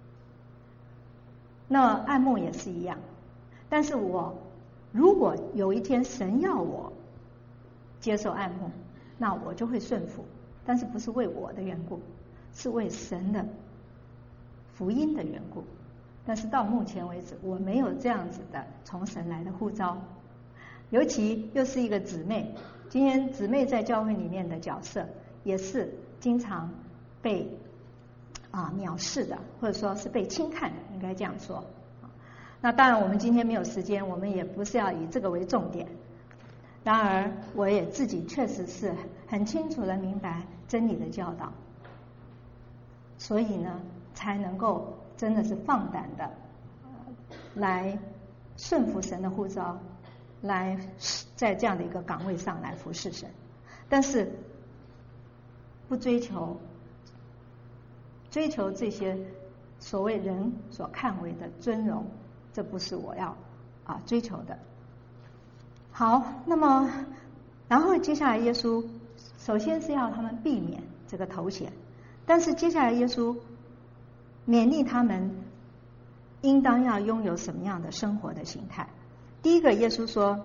那爱慕也是一样，但是我如果有一天神要我接受爱慕，那我就会顺服，但是不是为我的缘故，是为神的福音的缘故。但是到目前为止我没有这样子的从神来的呼召，尤其又是一个姊妹，今天姊妹在教会里面的角色也是经常被啊藐视的，或者说是被轻看的，应该这样说。那当然我们今天没有时间，我们也不是要以这个为重点。然而我也自己确实是很清楚的明白真理的教导，所以呢才能够真的是放胆的来顺服神的呼召，来在这样的一个岗位上来服侍神。但是不追求追求这些所谓人所看为的尊荣，这不是我要啊追求的。好，那么然后接下来耶稣首先是要他们避免这个头衔，但是接下来耶稣勉励他们应当要拥有什么样的生活的形态。第一个，耶稣说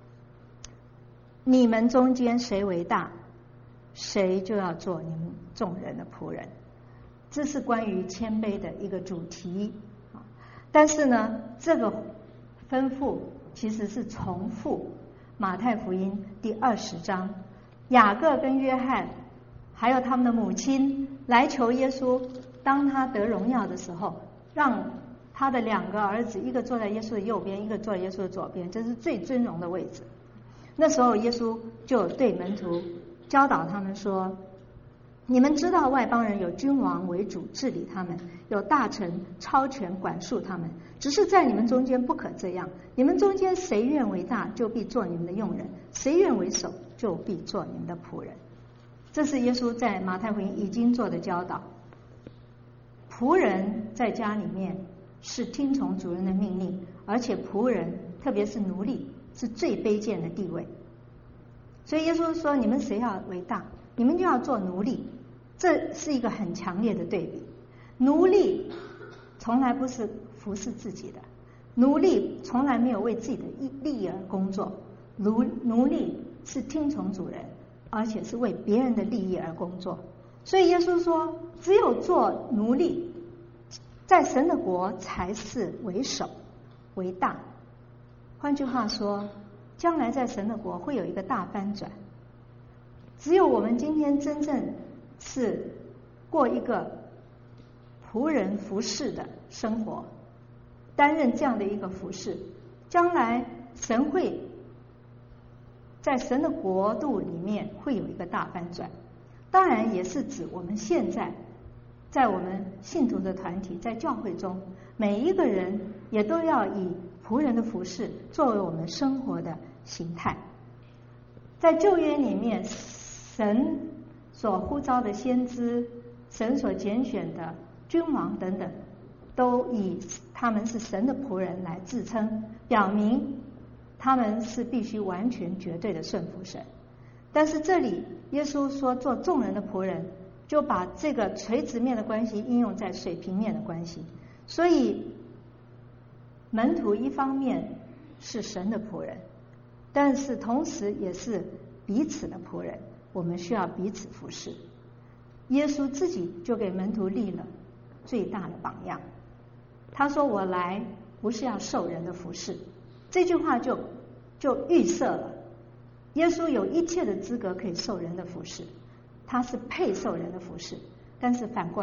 你们中间谁为大，谁就要做你们众人的仆人。这是关于谦卑的一个主题，但是呢这个吩咐其实是重复马太福音第二十章，雅各跟约翰还有他们的母亲来求耶稣，当他得荣耀的时候，让他的两个儿子一个坐在耶稣的右边，一个坐在耶稣的左边，这是最尊荣的位置。那时候耶稣就对门徒教导他们说，你们知道外邦人有君王为主治理他们，有大臣超权管束他们，只是在你们中间不可这样。你们中间谁愿为大，就必做你们的用人；谁愿为首，就必做你们的仆人。这是耶稣在马太福音已经做的教导。仆人在家里面是听从主人的命令，而且仆人特别是奴隶是最卑贱的地位。所以耶稣说，你们谁要为大，你们就要做奴隶。这是一个很强烈的对比。奴隶从来不是服侍自己的，奴隶从来没有为自己的利益而工作，奴奴隶是听从主人，而且是为别人的利益而工作。所以耶稣说，只有做奴隶，在神的国才是为首为大。换句话说，将来在神的国会有一个大翻转。只有我们今天真正是过一个仆人服侍的生活，担任这样的一个服侍，将来神会在神的国度里面会有一个大翻转。当然也是指我们现在在我们信徒的团体，在教会中，每一个人也都要以仆人的服侍作为我们生活的形态。在旧约里面，神所呼召的先知，神所拣选的君王等等，都以他们是神的仆人来自称，表明他们是必须完全绝对的顺服神。但是这里耶稣说做众人的仆人，就把这个垂直面的关系应用在水平面的关系。所以门徒一方面是神的仆人，但是同时也是彼此的仆人，我们需要彼此服侍。耶稣自己就给门徒立了最大的榜样，他说我来不是要受人的服侍。这句话就就预设了耶稣有一切的资格可以受人的服侍，他是配受人的服侍。但是反过来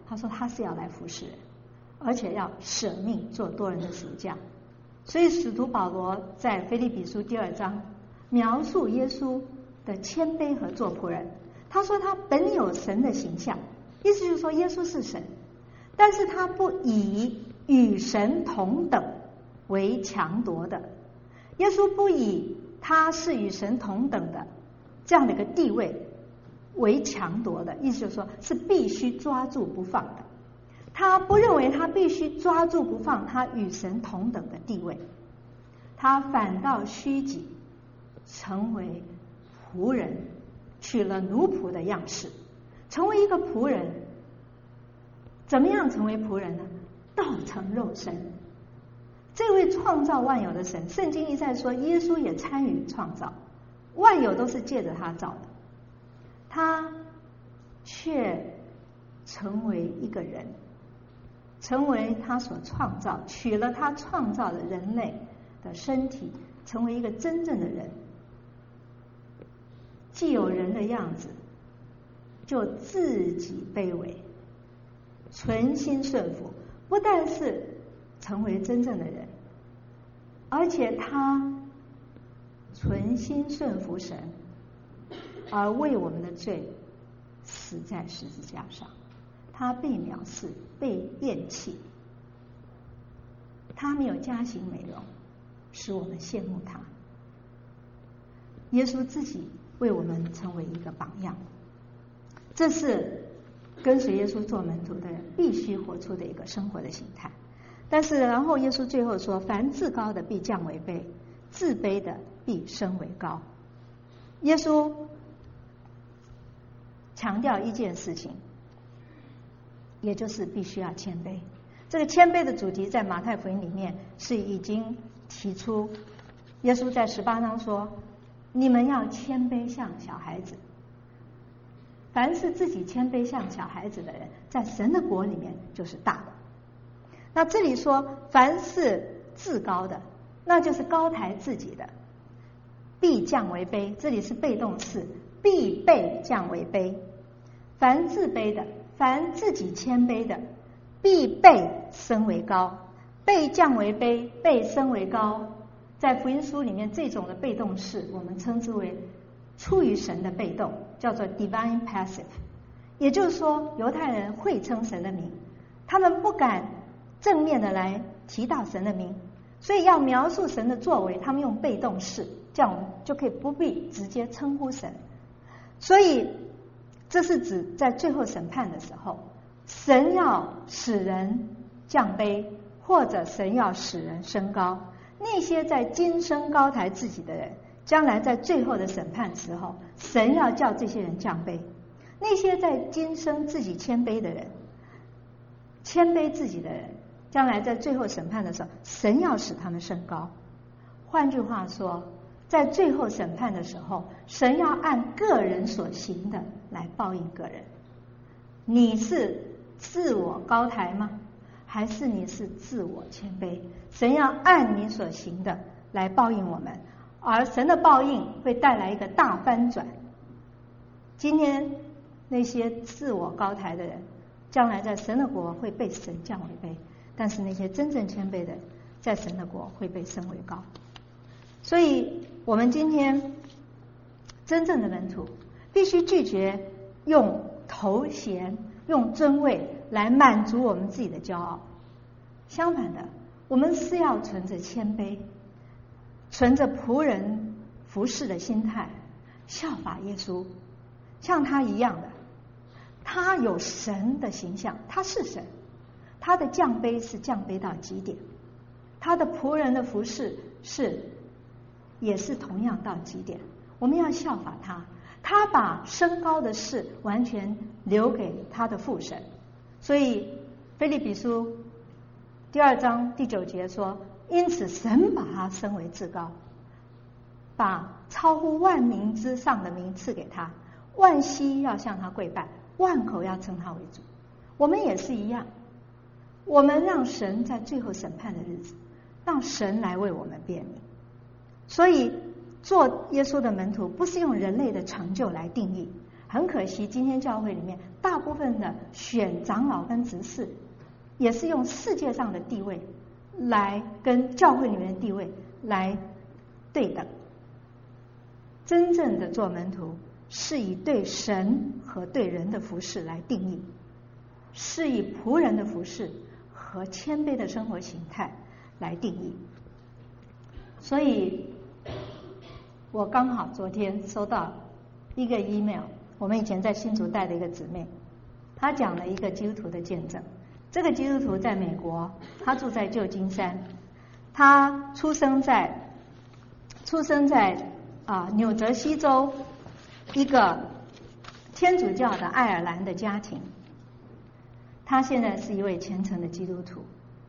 他说他是要来服侍人，而且要舍命做多人的赎价。所以使徒保罗在腓立比书第二章描述耶稣的谦卑和做仆人。他说他本有神的形象，意思就是说耶稣是神，但是他不以与神同等为强夺的。耶稣不以他是与神同等的这样的一个地位为强夺的，意思就是说是必须抓住不放的。他不认为他必须抓住不放他与神同等的地位，他反倒虚己，成为仆人，取了奴仆的样式，成为一个仆人。怎么样成为仆人呢？道成肉身。这位创造万有的神，圣经一再说耶稣也参与创造，万有都是借着他造的，他却成为一个人，成为他所创造，取了他创造的人类的身体，成为一个真正的人，既有人的样子，就自己卑微，存心顺服，不但是成为真正的人，而且他存心顺服神，而为我们的罪死在十字架上。他被藐视，被厌弃，他没有加行美容，使我们羡慕他。耶稣自己为我们成为一个榜样，这是跟随耶稣做门徒的人必须活出的一个生活的形态。但是然后耶稣最后说，凡自高的必降为卑，自卑的必升为高。耶稣强调一件事情，也就是必须要谦卑。这个谦卑的主题在马太福音里面是已经提出，耶稣在十八章说，你们要谦卑像小孩子，凡是自己谦卑像小孩子的人，在神的国里面就是大的。那这里说凡是自高的，那就是高抬自己的，必降为卑，这里是被动式，必被降为卑。凡自卑的，凡自己谦卑的，必被升为高。被降为卑，被升为高，在福音书里面这种的被动式我们称之为出于神的被动，叫做 divine passive。 也就是说犹太人会称神的名，他们不敢正面的来提到神的名，所以要描述神的作为，他们用被动式，这样我们就可以不必直接称呼神。所以这是指在最后审判的时候，神要使人降卑，或者神要使人升高。那些在今生高抬自己的人，将来在最后的审判时候，神要叫这些人降卑。那些在今生自己谦卑的人，谦卑自己的人，将来在最后审判的时候，神要使他们升高。换句话说，在最后审判的时候，神要按个人所行的来报应个人。你是自我高抬吗？还是你是自我谦卑？神要按你所行的来报应我们，而神的报应会带来一个大翻转。今天那些自我高抬的人，将来在神的国会被神降为卑，但是那些真正谦卑的，在神的国会被升为高。所以我们今天真正的门徒必须拒绝用头衔、用尊位来满足我们自己的骄傲。相反的，我们是要存着谦卑，存着仆人服侍的心态，效法耶稣，像他一样的。他有神的形象，他是神，他的降卑是降卑到极点，他的仆人的服侍是也是同样到极点。我们要效法他，他把升高的事完全留给他的父神。所以腓立比书第二章第九节说，因此神把他升为至高，把超乎万民之上的名赐给他，万膝要向他跪拜，万口要称他为主。我们也是一样，我们让神在最后审判的日子，让神来为我们辩明。所以做耶稣的门徒不是用人类的成就来定义， 很可惜，今天教会里面大部分的选长老跟执事，也是用世界上的地位来跟教会里面的地位来对等。真正的做门徒是以对神和对人的服事来定义，是以仆人的服事和谦卑的生活形态来定义。所以我刚好昨天收到一个 email， 我们以前在新竹带的一个姊妹，她讲了一个基督徒的见证。这个基督徒在美国，他住在旧金山，他出生在出生在啊纽泽西州一个天主教的爱尔兰的家庭。他现在是一位虔诚的基督徒。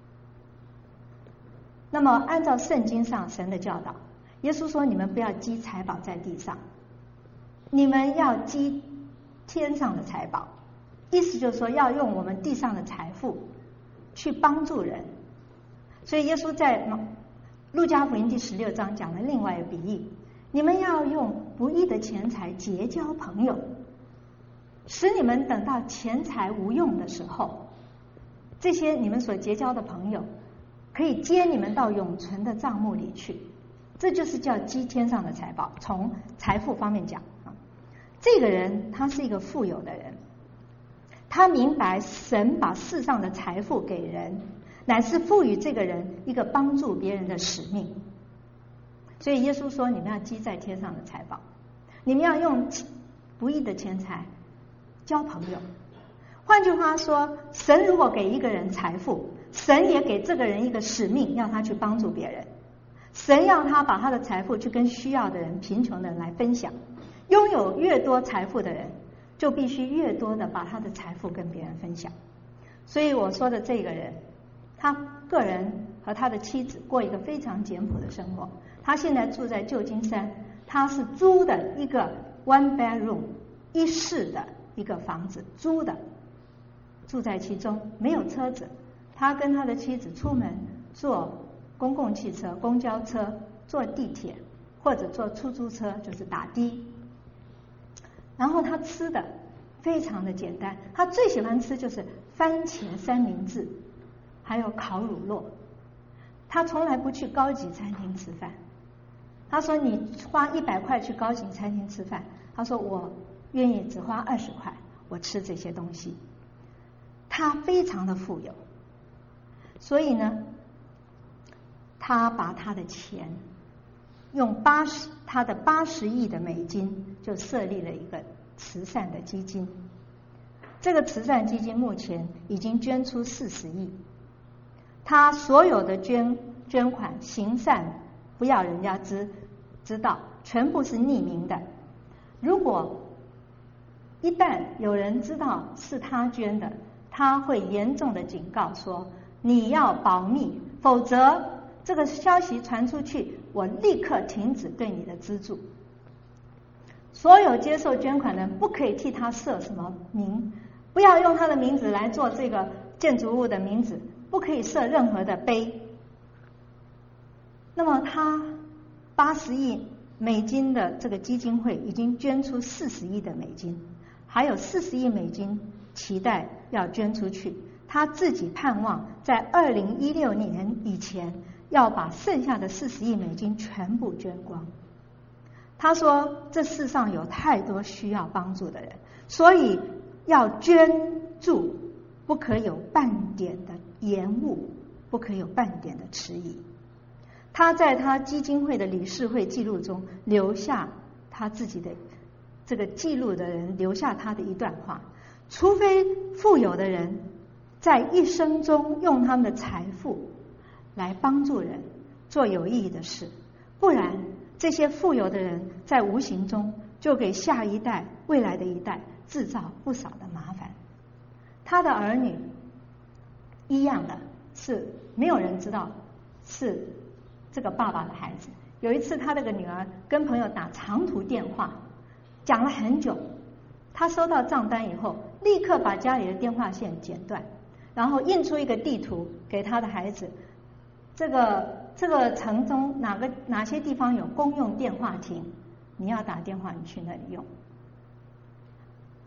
那么按照圣经上神的教导，耶稣说你们不要积财宝在地上，你们要积天上的财宝。意思就是说要用我们地上的财富去帮助人。所以耶稣在路加福音第十六章讲了另外一个比喻，你们要用不义的钱财结交朋友，使你们等到钱财无用的时候，这些你们所结交的朋友可以接你们到永存的账目里去。这就是叫积天上的财宝。从财富方面讲，这个人他是一个富有的人，他明白神把世上的财富给人，乃是赋予这个人一个帮助别人的使命。所以耶稣说你们要积在天上的财宝，你们要用不义的钱财交朋友。换句话说，神如果给一个人财富，神也给这个人一个使命，要他去帮助别人。神要他把他的财富去跟需要的人、贫穷的人来分享。拥有越多财富的人，就必须越多的把他的财富跟别人分享。所以我说的这个人，他个人和他的妻子过一个非常简朴的生活。他现在住在旧金山，他是租的一个 one bedroom 一室的一个房子，租的，住在其中，没有车子。他跟他的妻子出门坐公共汽车、公交车、坐地铁或者坐出租车，就是打的。然后他吃的非常的简单，他最喜欢吃就是番茄三明治还有烤乳酪。他从来不去高级餐厅吃饭。他说你花一百块去高级餐厅吃饭，他说我愿意只花二十块，我吃这些东西。他非常的富有，所以呢他把他的钱用八十他的八十亿的美金就设立了一个慈善的基金。这个慈善基金目前已经捐出四十亿。他所有的捐捐款行善不要人家知知道，全部是匿名的。如果一旦有人知道是他捐的，他会严重的警告说你要保密，否则这个消息传出去，我立刻停止对你的资助。所有接受捐款的人不可以替他设什么名，不要用他的名字来做这个建筑物的名字，不可以设任何的碑。那么他八十亿美金的这个基金会已经捐出四十亿的美金，还有四十亿美金期待要捐出去。他自己盼望在二零一六年以前要把剩下的四十亿美金全部捐光。他说这世上有太多需要帮助的人，所以要捐助不可有半点的延误，不可有半点的迟疑。他在他基金会的理事会记录中留下他自己的这个记录的人留下他的一段话：除非富有的人在一生中用他们的财富来帮助人做有意义的事，不然这些富有的人在无形中就给下一代、未来的一代制造不少的麻烦。他的儿女一样的是没有人知道是这个爸爸的孩子。有一次他这个女儿跟朋友打长途电话，讲了很久，他收到账单以后立刻把家里的电话线剪断，然后印出一个地图给他的孩子，这个这个城中哪个哪些地方有公用电话亭，你要打电话你去那里用。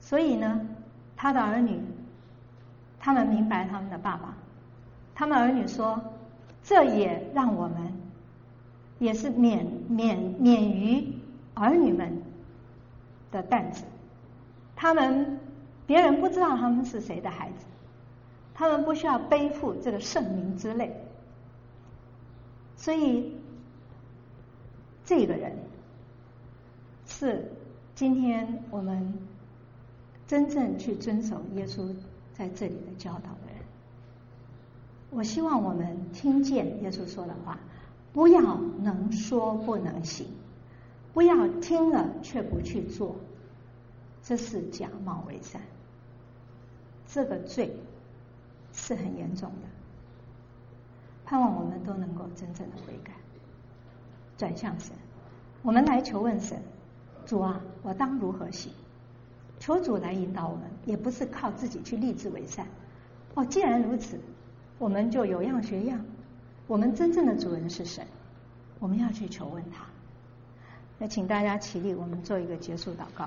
所以呢，他的儿女，他们明白他们的爸爸，他们儿女说，这也让我们也是免免免于儿女们的担子。他们别人不知道他们是谁的孩子，他们不需要背负这个圣名之类。所以这个人是今天我们真正去遵守耶稣在这里的教导的人。我希望我们听见耶稣说的话，不要能说不能行，不要听了却不去做，这是假冒为善。这个罪是很严重的，盼望我们都能够真正的悔改，转向神。我们来求问神，主啊，我当如何行？求主来引导我们，也不是靠自己去立志为善。哦，既然如此，我们就有样学样。我们真正的主人是神，我们要去求问他。那请大家起立，我们做一个结束祷告。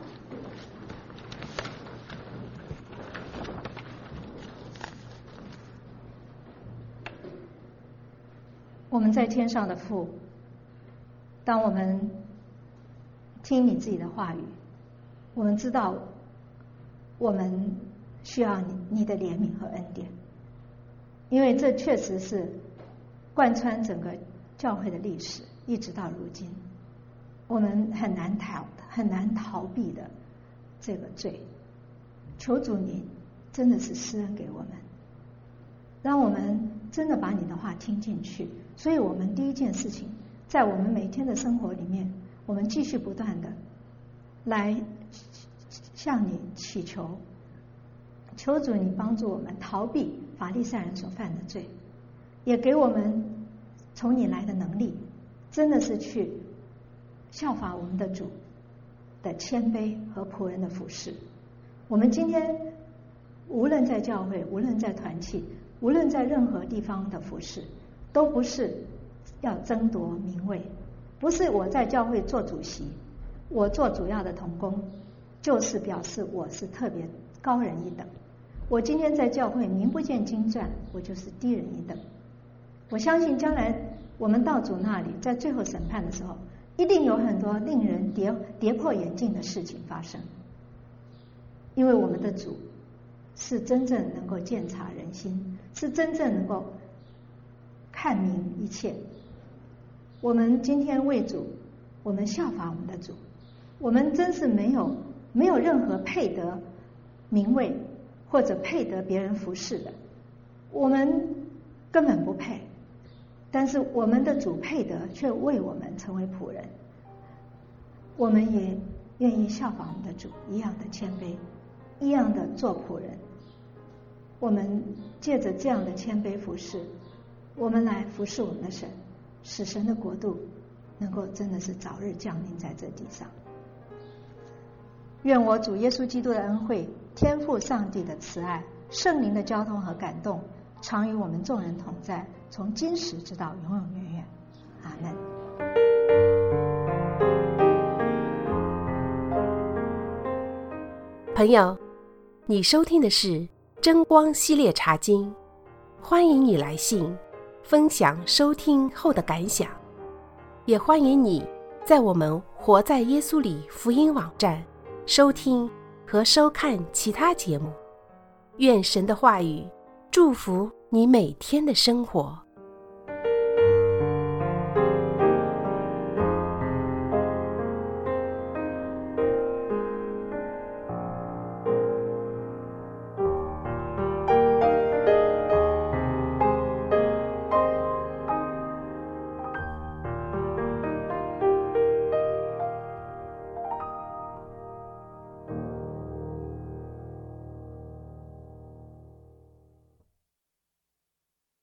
我们在天上的父，当我们听你自己的话语，我们知道我们需要你你的怜悯和恩典，因为这确实是贯穿整个教会的历史，一直到如今，我们很难逃很难逃避的这个罪。求主你真的是施恩给我们，让我们真的把你的话听进去。所以我们第一件事情，在我们每天的生活里面，我们继续不断的来向你祈求，求主你帮助我们逃避法利赛人所犯的罪，也给我们从你来的能力，真的是去效法我们的主的谦卑和仆人的服侍。我们今天无论在教会，无论在团契，无论在任何地方的服侍，都不是要争夺名位，不是我在教会做主席，我做主要的同工，就是表示我是特别高人一等。我今天在教会名不见经传，我就是低人一等。我相信将来我们到主那里，在最后审判的时候，一定有很多令人跌跌破眼镜的事情发生，因为我们的主是真正能够鉴察人心，是真正能够看明一切。我们今天为主，我们效法我们的主，我们真是没有没有任何配得名位或者配得别人服侍的，我们根本不配。但是我们的主配得，却为我们成为仆人。我们也愿意效法我们的主，一样的谦卑，一样的做仆人。我们借着这样的谦卑服侍，我们来服侍我们的神，使神的国度能够真的是早日降临在这地上。愿我主耶稣基督的恩惠、天父上帝的慈爱、圣灵的交通和感动，常与我们众人同在，从今时直到永永远远。阿们。 朋友，你收听的是真光系列茶经，欢迎你来信分享收听后的感想，也欢迎你在我们活在耶稣里福音网站收听和收看其他节目。愿神的话语祝福你每天的生活。